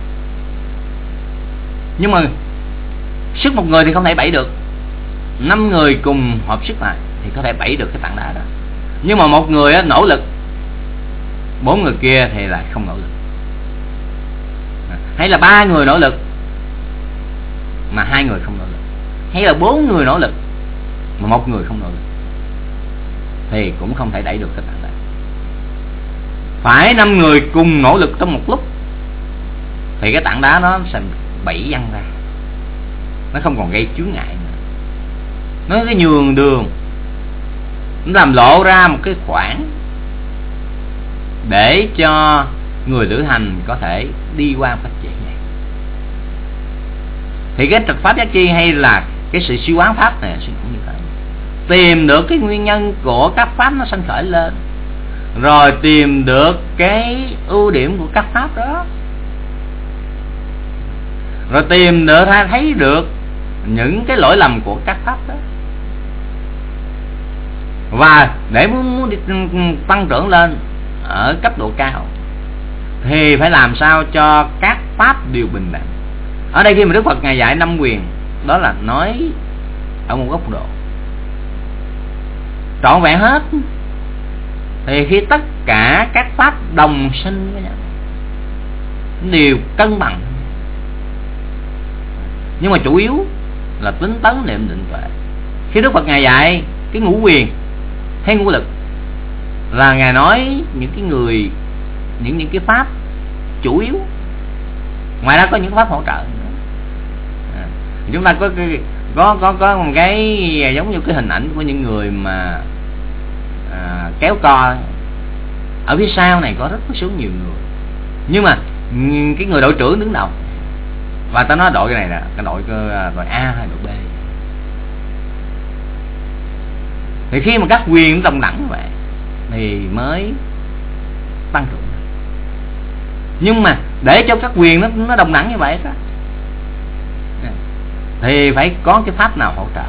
nhưng mà sức một người thì không thể bẫy được. 5 người cùng hợp sức lại thì có thể bẫy được cái tảng đá đó, nhưng mà một người nỗ lực, 4 người kia thì lại không nỗ lực. Hay là 3 người nỗ lực mà 2 người không nỗ lực, hay là 4 người nỗ lực mà 1 người không nỗ lực, thì cũng không thể đẩy được cái tảng đá. Phải 5 người cùng nỗ lực trong một lúc thì cái tảng đá nó sẽ bẫy văng ra, nó không còn gây chướng ngại nữa. Nó cái nhường đường, nó làm lộ ra một cái khoảng để cho người lữ hành có thể đi qua cách dễ dàng. Thì cái trạch pháp giác chi hay là cái sự suy quán pháp này cũng như thế, tìm được cái nguyên nhân của các pháp nó sanh khởi lên, rồi tìm được cái ưu điểm của các pháp đó, rồi tìm được thấy được những cái lỗi lầm của các pháp đó. Và để muốn tăng trưởng lên ở cấp độ cao thì phải làm sao cho các pháp đều bình đẳng. Ở đây khi mà Đức Phật Ngài dạy 5 quyền, đó là nói ở một góc độ trọn vẹn hết, thì khi tất cả các pháp đồng sinh với nhau đều cân bằng. Nhưng mà chủ yếu là tính tấn niệm định tuệ. Khi Đức Phật Ngài dạy cái ngũ quyền hay ngũ lực là Ngài nói những cái người, những cái pháp chủ yếu. Ngoài ra có những pháp hỗ trợ nữa. Chúng ta có một cái giống như cái hình ảnh của những người mà kéo co ở phía sau này, có rất số nhiều người, nhưng mà cái người đội trưởng đứng đầu, và ta nói đội cái này là cái đội A hay đội B. Thì khi mà các quyền nó đồng đẳng như vậy thì mới tăng trưởng. Nhưng mà để cho các quyền nó đồng đẳng như vậy đó, thì phải có cái pháp nào hỗ trợ.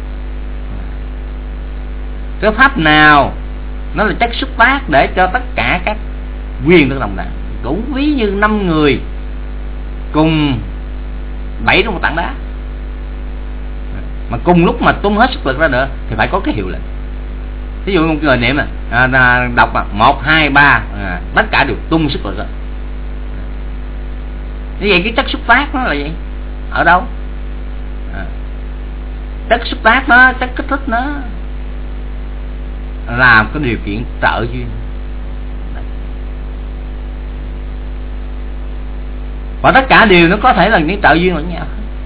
Cái pháp nào nó là chất xúc tác để cho tất cả các quyền được đồng đẳng. Cũng ví như 5 người cùng 7 trong một tảng đá, mà cùng lúc mà tung hết sức lực ra nữa thì phải có cái hiệu lệnh. Ví dụ một người niệm đọc 1, 2, 3 tất cả đều tung sức lực ra. Như vậy cái chất xúc tác nó là gì? Ở đâu? Chất xúc tác nó, chất kích thích nó là cái điều kiện trợ duyên. Và tất cả điều nó có thể là những trợ duyên lẫn nhau.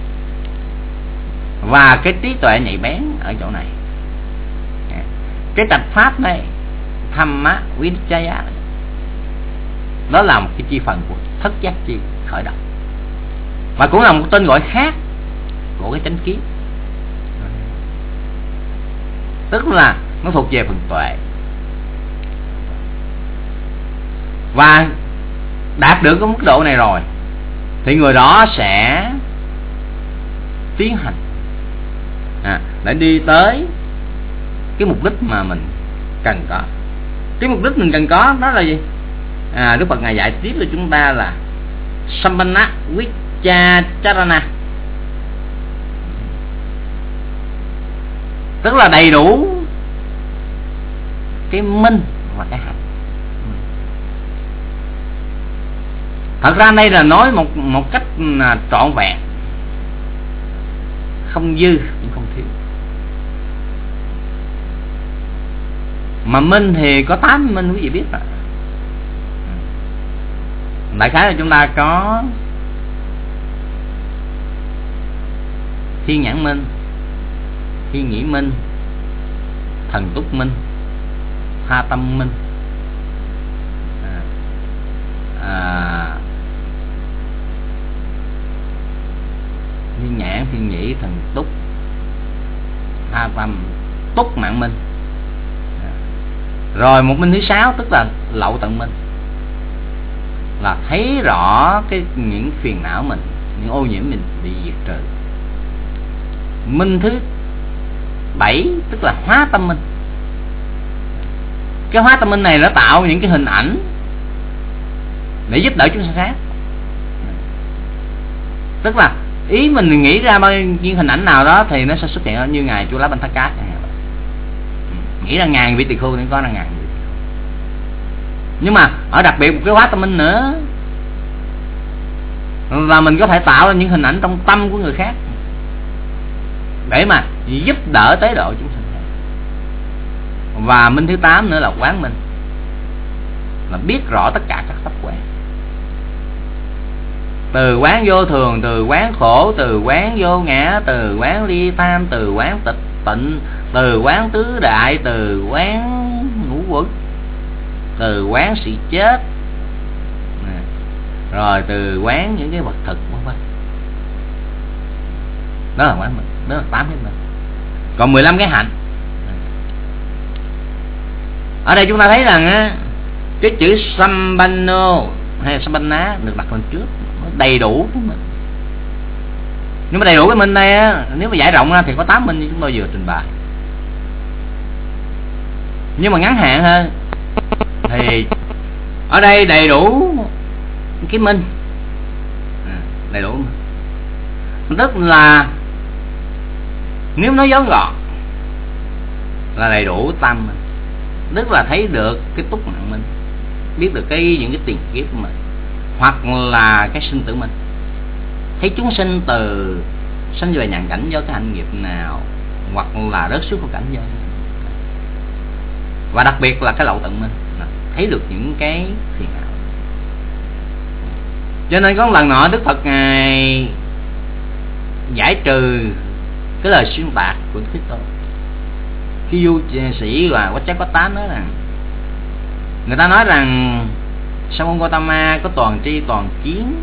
Và cái trí tuệ nhạy bén ở chỗ này, cái trạch pháp này, Thamma Vichaya, đó là một cái chi phần của thất giác chi khởi động, và cũng là một tên gọi khác của cái chánh kiến. Tức là nó thuộc về phần tuệ. Và đạt được cái mức độ này rồi thì người đó sẽ tiến hành để đi tới cái mục đích mà mình cần có. Cái mục đích mình cần có đó là gì? Đức Phật Ngài dạy tiếp cho chúng ta là Sampanna Vichacharana, tức là đầy đủ cái minh và cái hạnh. Thật ra đây là nói một cách trọn vẹn, không dư cũng không thiếu. Mà minh thì có 8 minh, quý vị biết rồi. Đại khái là chúng ta có thiên nhãn minh, thiên nhĩ minh, thần túc minh, tha tâm minh, thiên nhãn, thiên nhĩ, thần túc, tha tâm, túc mạng minh. Rồi một minh thứ 6 tức là lậu tận minh, là thấy rõ những phiền não mình, những ô nhiễm mình bị diệt trừ. Minh thứ 7 tức là hóa tâm minh. Cái hóa tâm minh này nó tạo những cái hình ảnh để giúp đỡ chúng sanh khác. Tức là ý mình nghĩ ra bao nhiêu hình ảnh nào đó thì nó sẽ xuất hiện như ngài Chu Lá Banh Thác Cát. Nghĩ ra ngàn vị tỳ khưu thì có ra ngàn vị. Nhưng mà ở đặc biệt một cái hóa tâm minh nữa là mình có thể tạo ra những hình ảnh trong tâm của người khác để mà giúp đỡ tế độ chúng sanh khác. Và minh thứ 8 nữa là quán minh, là biết rõ tất cả các pháp quán, từ quán vô thường, từ quán khổ, từ quán vô ngã, từ quán ly tham, từ quán tịch tịnh, từ quán tứ đại, từ quán ngũ uẩn, từ quán sự chết, rồi từ quán những cái vật thực vân vân. Đó là quán minh, đó là 8 cái minh. Còn 15 cái hạnh. Ở đây chúng ta thấy rằng cái chữ Sampanno hay Sampanna được đặt lên trước, nó đầy đủ cái minh. Nhưng mà đầy đủ cái minh này nếu mà giải rộng ra thì có 8 minh như chúng tôi vừa trình bày. Nhưng mà ngắn hạn hơn thì ở đây đầy đủ cái minh, đầy đủ, tức là nếu nói gió gọn là đầy đủ tam minh, tức là thấy được cái túc mạng minh, biết được những cái tiền kiếp của mình, hoặc là cái sinh tử minh, thấy chúng sinh từ sanh về nhàn cảnh do cái hạnh nghiệp nào, hoặc là rớt xuống của cảnh giới. Và đặc biệt là cái lậu tận minh, thấy được những cái phiền não. Cho nên có một lần nọ Đức Phật Ngài giải trừ cái lời xuyên tạc của Đức Thế Tôn. Khi du sĩ và Vajrapatta nói rằng, người ta nói rằng Sa môn Gautama có toàn tri toàn kiến,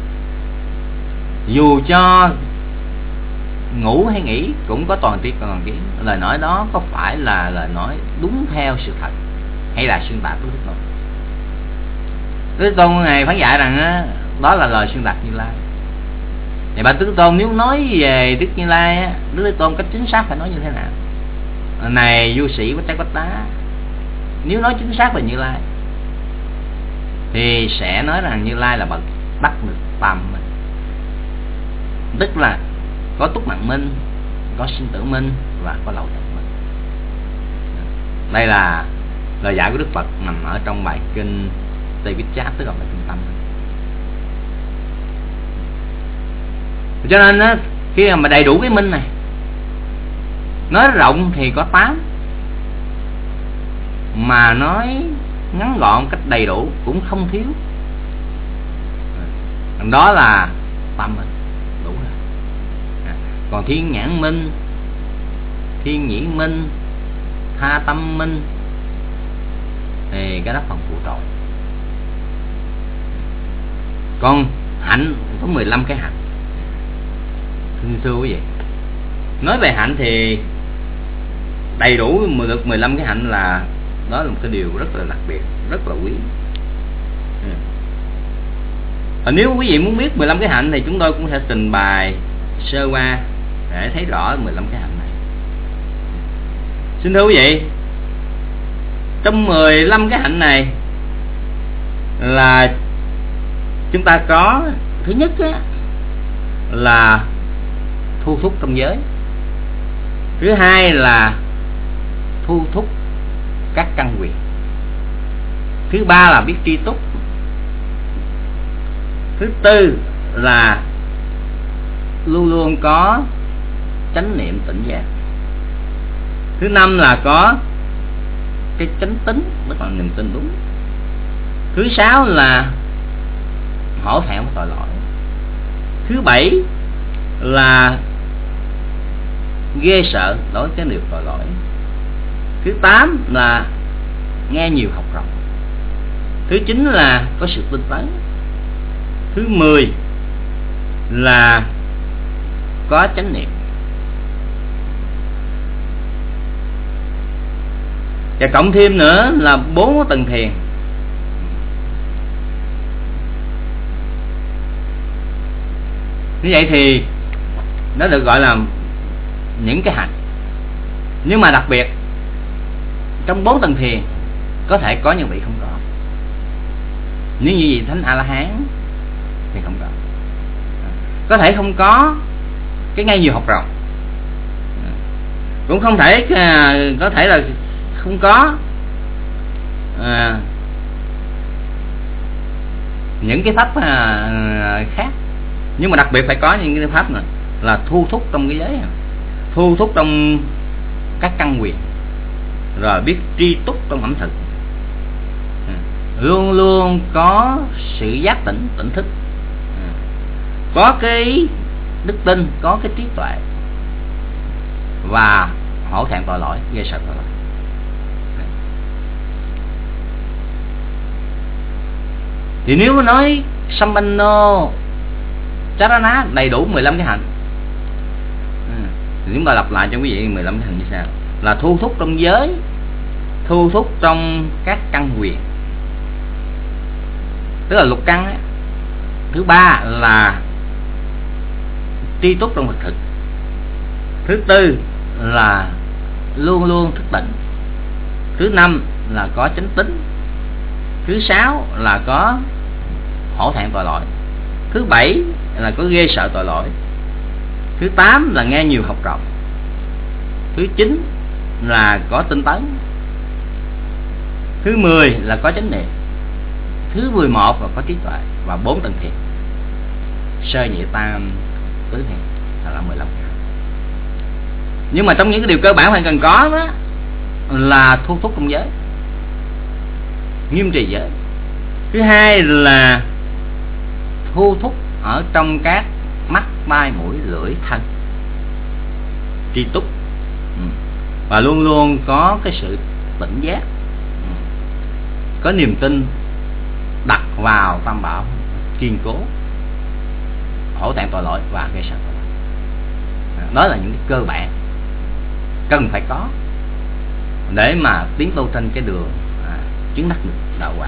dù cho ngủ hay nghỉ cũng có toàn tri toàn kiến. Lời nói đó có phải là lời nói đúng theo sự thật hay là xuyên tạc của Đức Tôn? Đức Tôn Ngài phán dạy rằng đó là lời xuyên tạc Như Lai. Vậy bà Đức Tôn nếu nói về Đức Như Lai, Đức Thế Tôn cách chính xác phải nói như thế nào? Này du sĩ Vajrapatta, nếu nói chính xác về Như Lai thì sẽ nói rằng Như Lai là bậc đắc được tam minh, tức là có túc mạng minh, có sinh tử minh và có lậu tận minh. Đây là lời dạy của Đức Phật nằm ở trong bài kinh Tây Bích Chát, tức là bài kinh tâm. Cho nên khi mà đầy đủ cái minh này, nói rộng thì có 8, mà nói ngắn gọn cách đầy đủ cũng không thiếu. Đó là tam minh, đủ rồi. Còn thiên nhãn minh, thiên nhĩ minh, tha tâm minh thì cái đó phần phụ trội. Còn hạnh có 15 cái hạnh. Thưa quý vị, nói về hạnh thì đầy đủ được 15 cái hạnh là đó là một cái điều rất là đặc biệt, rất là quý. Nếu quý vị muốn biết 15 cái hạnh thì chúng tôi cũng sẽ trình bày sơ qua để thấy rõ 15 cái hạnh này. Xin thưa quý vị, trong 15 cái hạnh này là chúng ta có thứ nhất á, là thu thúc trong giới. Thứ hai là thu thúc các căn quyền. Thứ ba là biết tri túc. Thứ tư là luôn luôn có chánh niệm tỉnh giác. Thứ năm là có cái chánh tính, tức là niềm tin đúng. Thứ sáu là hổ thẹn với tội lỗi. Thứ bảy là ghê sợ đối với cái điều tội lỗi. Thứ 8 là nghe nhiều học rộng. Thứ 9 là có sự tinh tấn. Thứ 10 là có chánh niệm. Và cộng thêm nữa là 4 tầng thiền. Như vậy thì nó được gọi là những cái hạnh. Nhưng mà đặc biệt trong 4 tầng thiền có thể có những vị không có. Nếu như vị Thánh A-la-hán thì không có. Có thể không có cái nghe nhiều học rộng. Cũng không thể có thể là không có những cái pháp khác. Nhưng mà đặc biệt phải có những cái pháp này là thu thúc trong cái giới, thu thúc trong các căn quyền, rồi biết tri túc trong ẩm thực, luôn luôn có sự giác tỉnh, tỉnh thức, có cái đức tin, có cái trí tuệ, và hổ thẹn tội lỗi, ghê sợ tội lỗi. Thì nếu nói Sampanno Charana đầy đủ 15 cái hạnh, thì chúng ta lặp lại cho quý vị 15 cái hạnh như sau: là thu thúc trong giới, thu thúc trong các căn quyền, tức là lục căn ấy. Thứ ba là tri túc trong thực. Thứ tư là luôn luôn thức tỉnh. Thứ năm là có chánh tính. Thứ sáu là có hổ thẹn tội lỗi. Thứ bảy là có ghê sợ tội lỗi. Thứ 8 là nghe nhiều học rộng. Thứ 9 là có tinh tấn. Thứ 10 là có chánh niệm. Thứ 11 là có trí tuệ. Và 4 tầng thiền, sơ nhị tam tứ thiền, là 15. Nhưng mà trong những cái điều cơ bản phải cần có đó là thu thúc trong giới, nghiêm trì giới. Thứ hai là thu thúc ở trong các mắt, tai, mũi, lưỡi, thân, tri túc, và luôn luôn có cái sự tỉnh giác, có niềm tin đặt vào tam bảo kiên cố, hổ thẹn tội lỗi và gây sợ tội lỗi. Đó là những cái cơ bản cần phải có để mà tiến tu trên cái đường chứng đắc được đạo quả.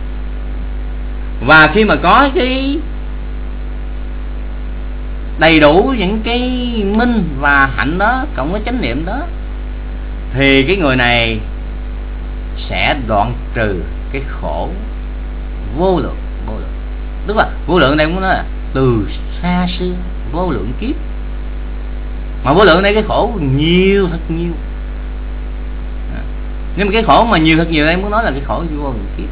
Và khi mà có cái đầy đủ những cái minh và hạnh đó cộng với chánh niệm đó, thì cái người này sẽ đoạn trừ cái khổ vô lượng. Tức là vô lượng đây muốn nói là từ xa xưa vô lượng kiếp, mà vô lượng đây cái khổ nhiều, thật nhiều. Nhưng mà cái khổ mà nhiều, thật nhiều đây muốn nói là cái khổ vô lượng kiếp.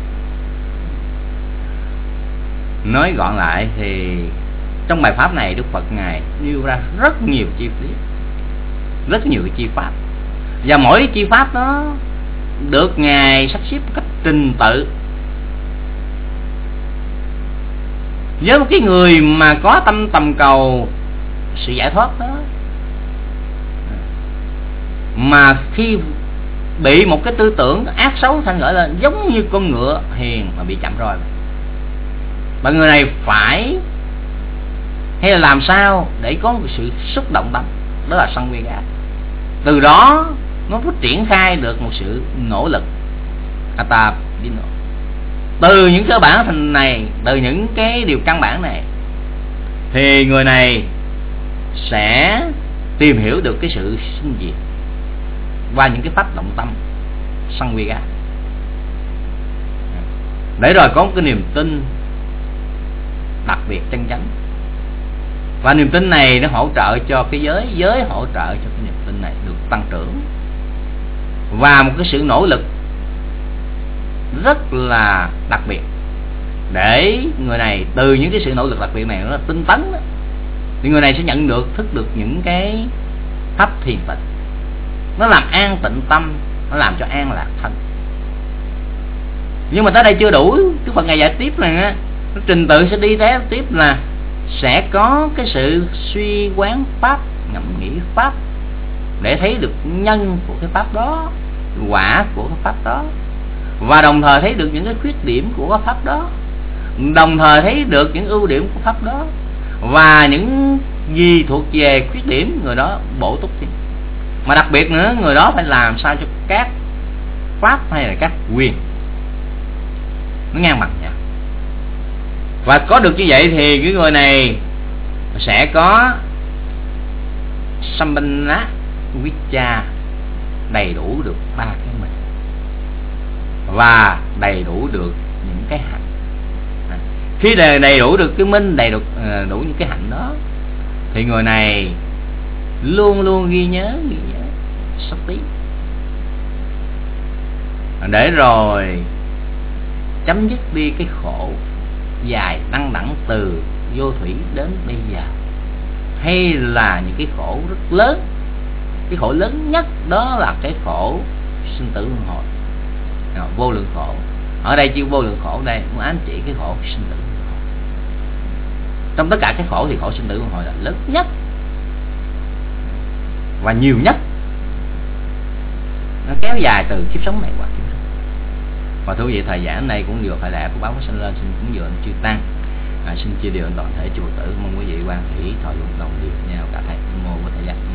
Nói gọn lại thì trong bài pháp này Đức Phật Ngài nêu ra rất nhiều chi tiết, rất nhiều cái chi pháp, và mỗi chi pháp đó được Ngài sắp xếp cách trình tự với một cái người mà có tâm tầm cầu sự giải thoát đó, mà khi bị một cái tư tưởng ác xấu thành gọi là giống như con ngựa hiền mà bị chạm roi, và người này phải hay là làm sao để có một sự xúc động tâm, đó là sân vi ác. Từ đó nó có triển khai được một sự nỗ lực Atapino. Từ những cơ bản thành này, từ những cái điều căn bản này, thì người này sẽ tìm hiểu được cái sự sinh diệt qua những cái pháp động tâm Samvega, để rồi có một cái niềm tin đặc biệt chân chánh. Và niềm tin này nó hỗ trợ cho cái giới hỗ trợ cho cái niềm tin này được tăng trưởng, và một cái sự nỗ lực rất là đặc biệt để người này từ những cái sự nỗ lực đặc biệt này nó tinh tấn đó, thì người này sẽ nhận được, thức được những cái pháp thiền tịnh, nó làm an tịnh tâm, nó làm cho an lạc thân. Nhưng mà tới đây chưa đủ. Đức Phật ngài giải tiếp rằng á, trình tự sẽ đi theo tiếp là sẽ có cái sự suy quán pháp, ngẫm nghĩ pháp để thấy được nhân của cái pháp đó, quả của cái pháp đó, và đồng thời thấy được những cái khuyết điểm của cái pháp đó, đồng thời thấy được những ưu điểm của pháp đó, và những gì thuộc về khuyết điểm người đó bổ túc đi. Mà đặc biệt nữa, người đó phải làm sao cho các pháp hay là các quyền nó ngang bằng nhau. Và có được như vậy thì cái người này sẽ có Sampanna Viccha, đầy đủ được ba cái mình, và đầy đủ được những cái hạnh. Khi đầy đủ được cái minh, đầy đủ những cái hạnh đó, thì người này luôn luôn ghi nhớ sắp tí, để rồi chấm dứt đi cái khổ dài đăng đẳng từ vô thủy đến bây giờ, hay là những cái khổ rất lớn. Cái khổ lớn nhất đó là cái khổ sinh tử luân hồi, vô lượng khổ. Ở đây chữ vô lượng khổ đây muốn ám chỉ cái khổ sinh tử luân hồi. Trong tất cả cái khổ thì khổ sinh tử luân hồi là lớn nhất và nhiều nhất, nó kéo dài từ kiếp sống này qua kiếp sống. Và thưa quý vị, thời giảng này cũng vừa phải lẽ của báo phát sinh lên, xin cũng vừa chư tăng, xin chia điều toàn thể chư Phật tử, mong quý vị quan hỷ thọ dụng đồng điều nhau cả thầy. Nam mô Bổn Thầy.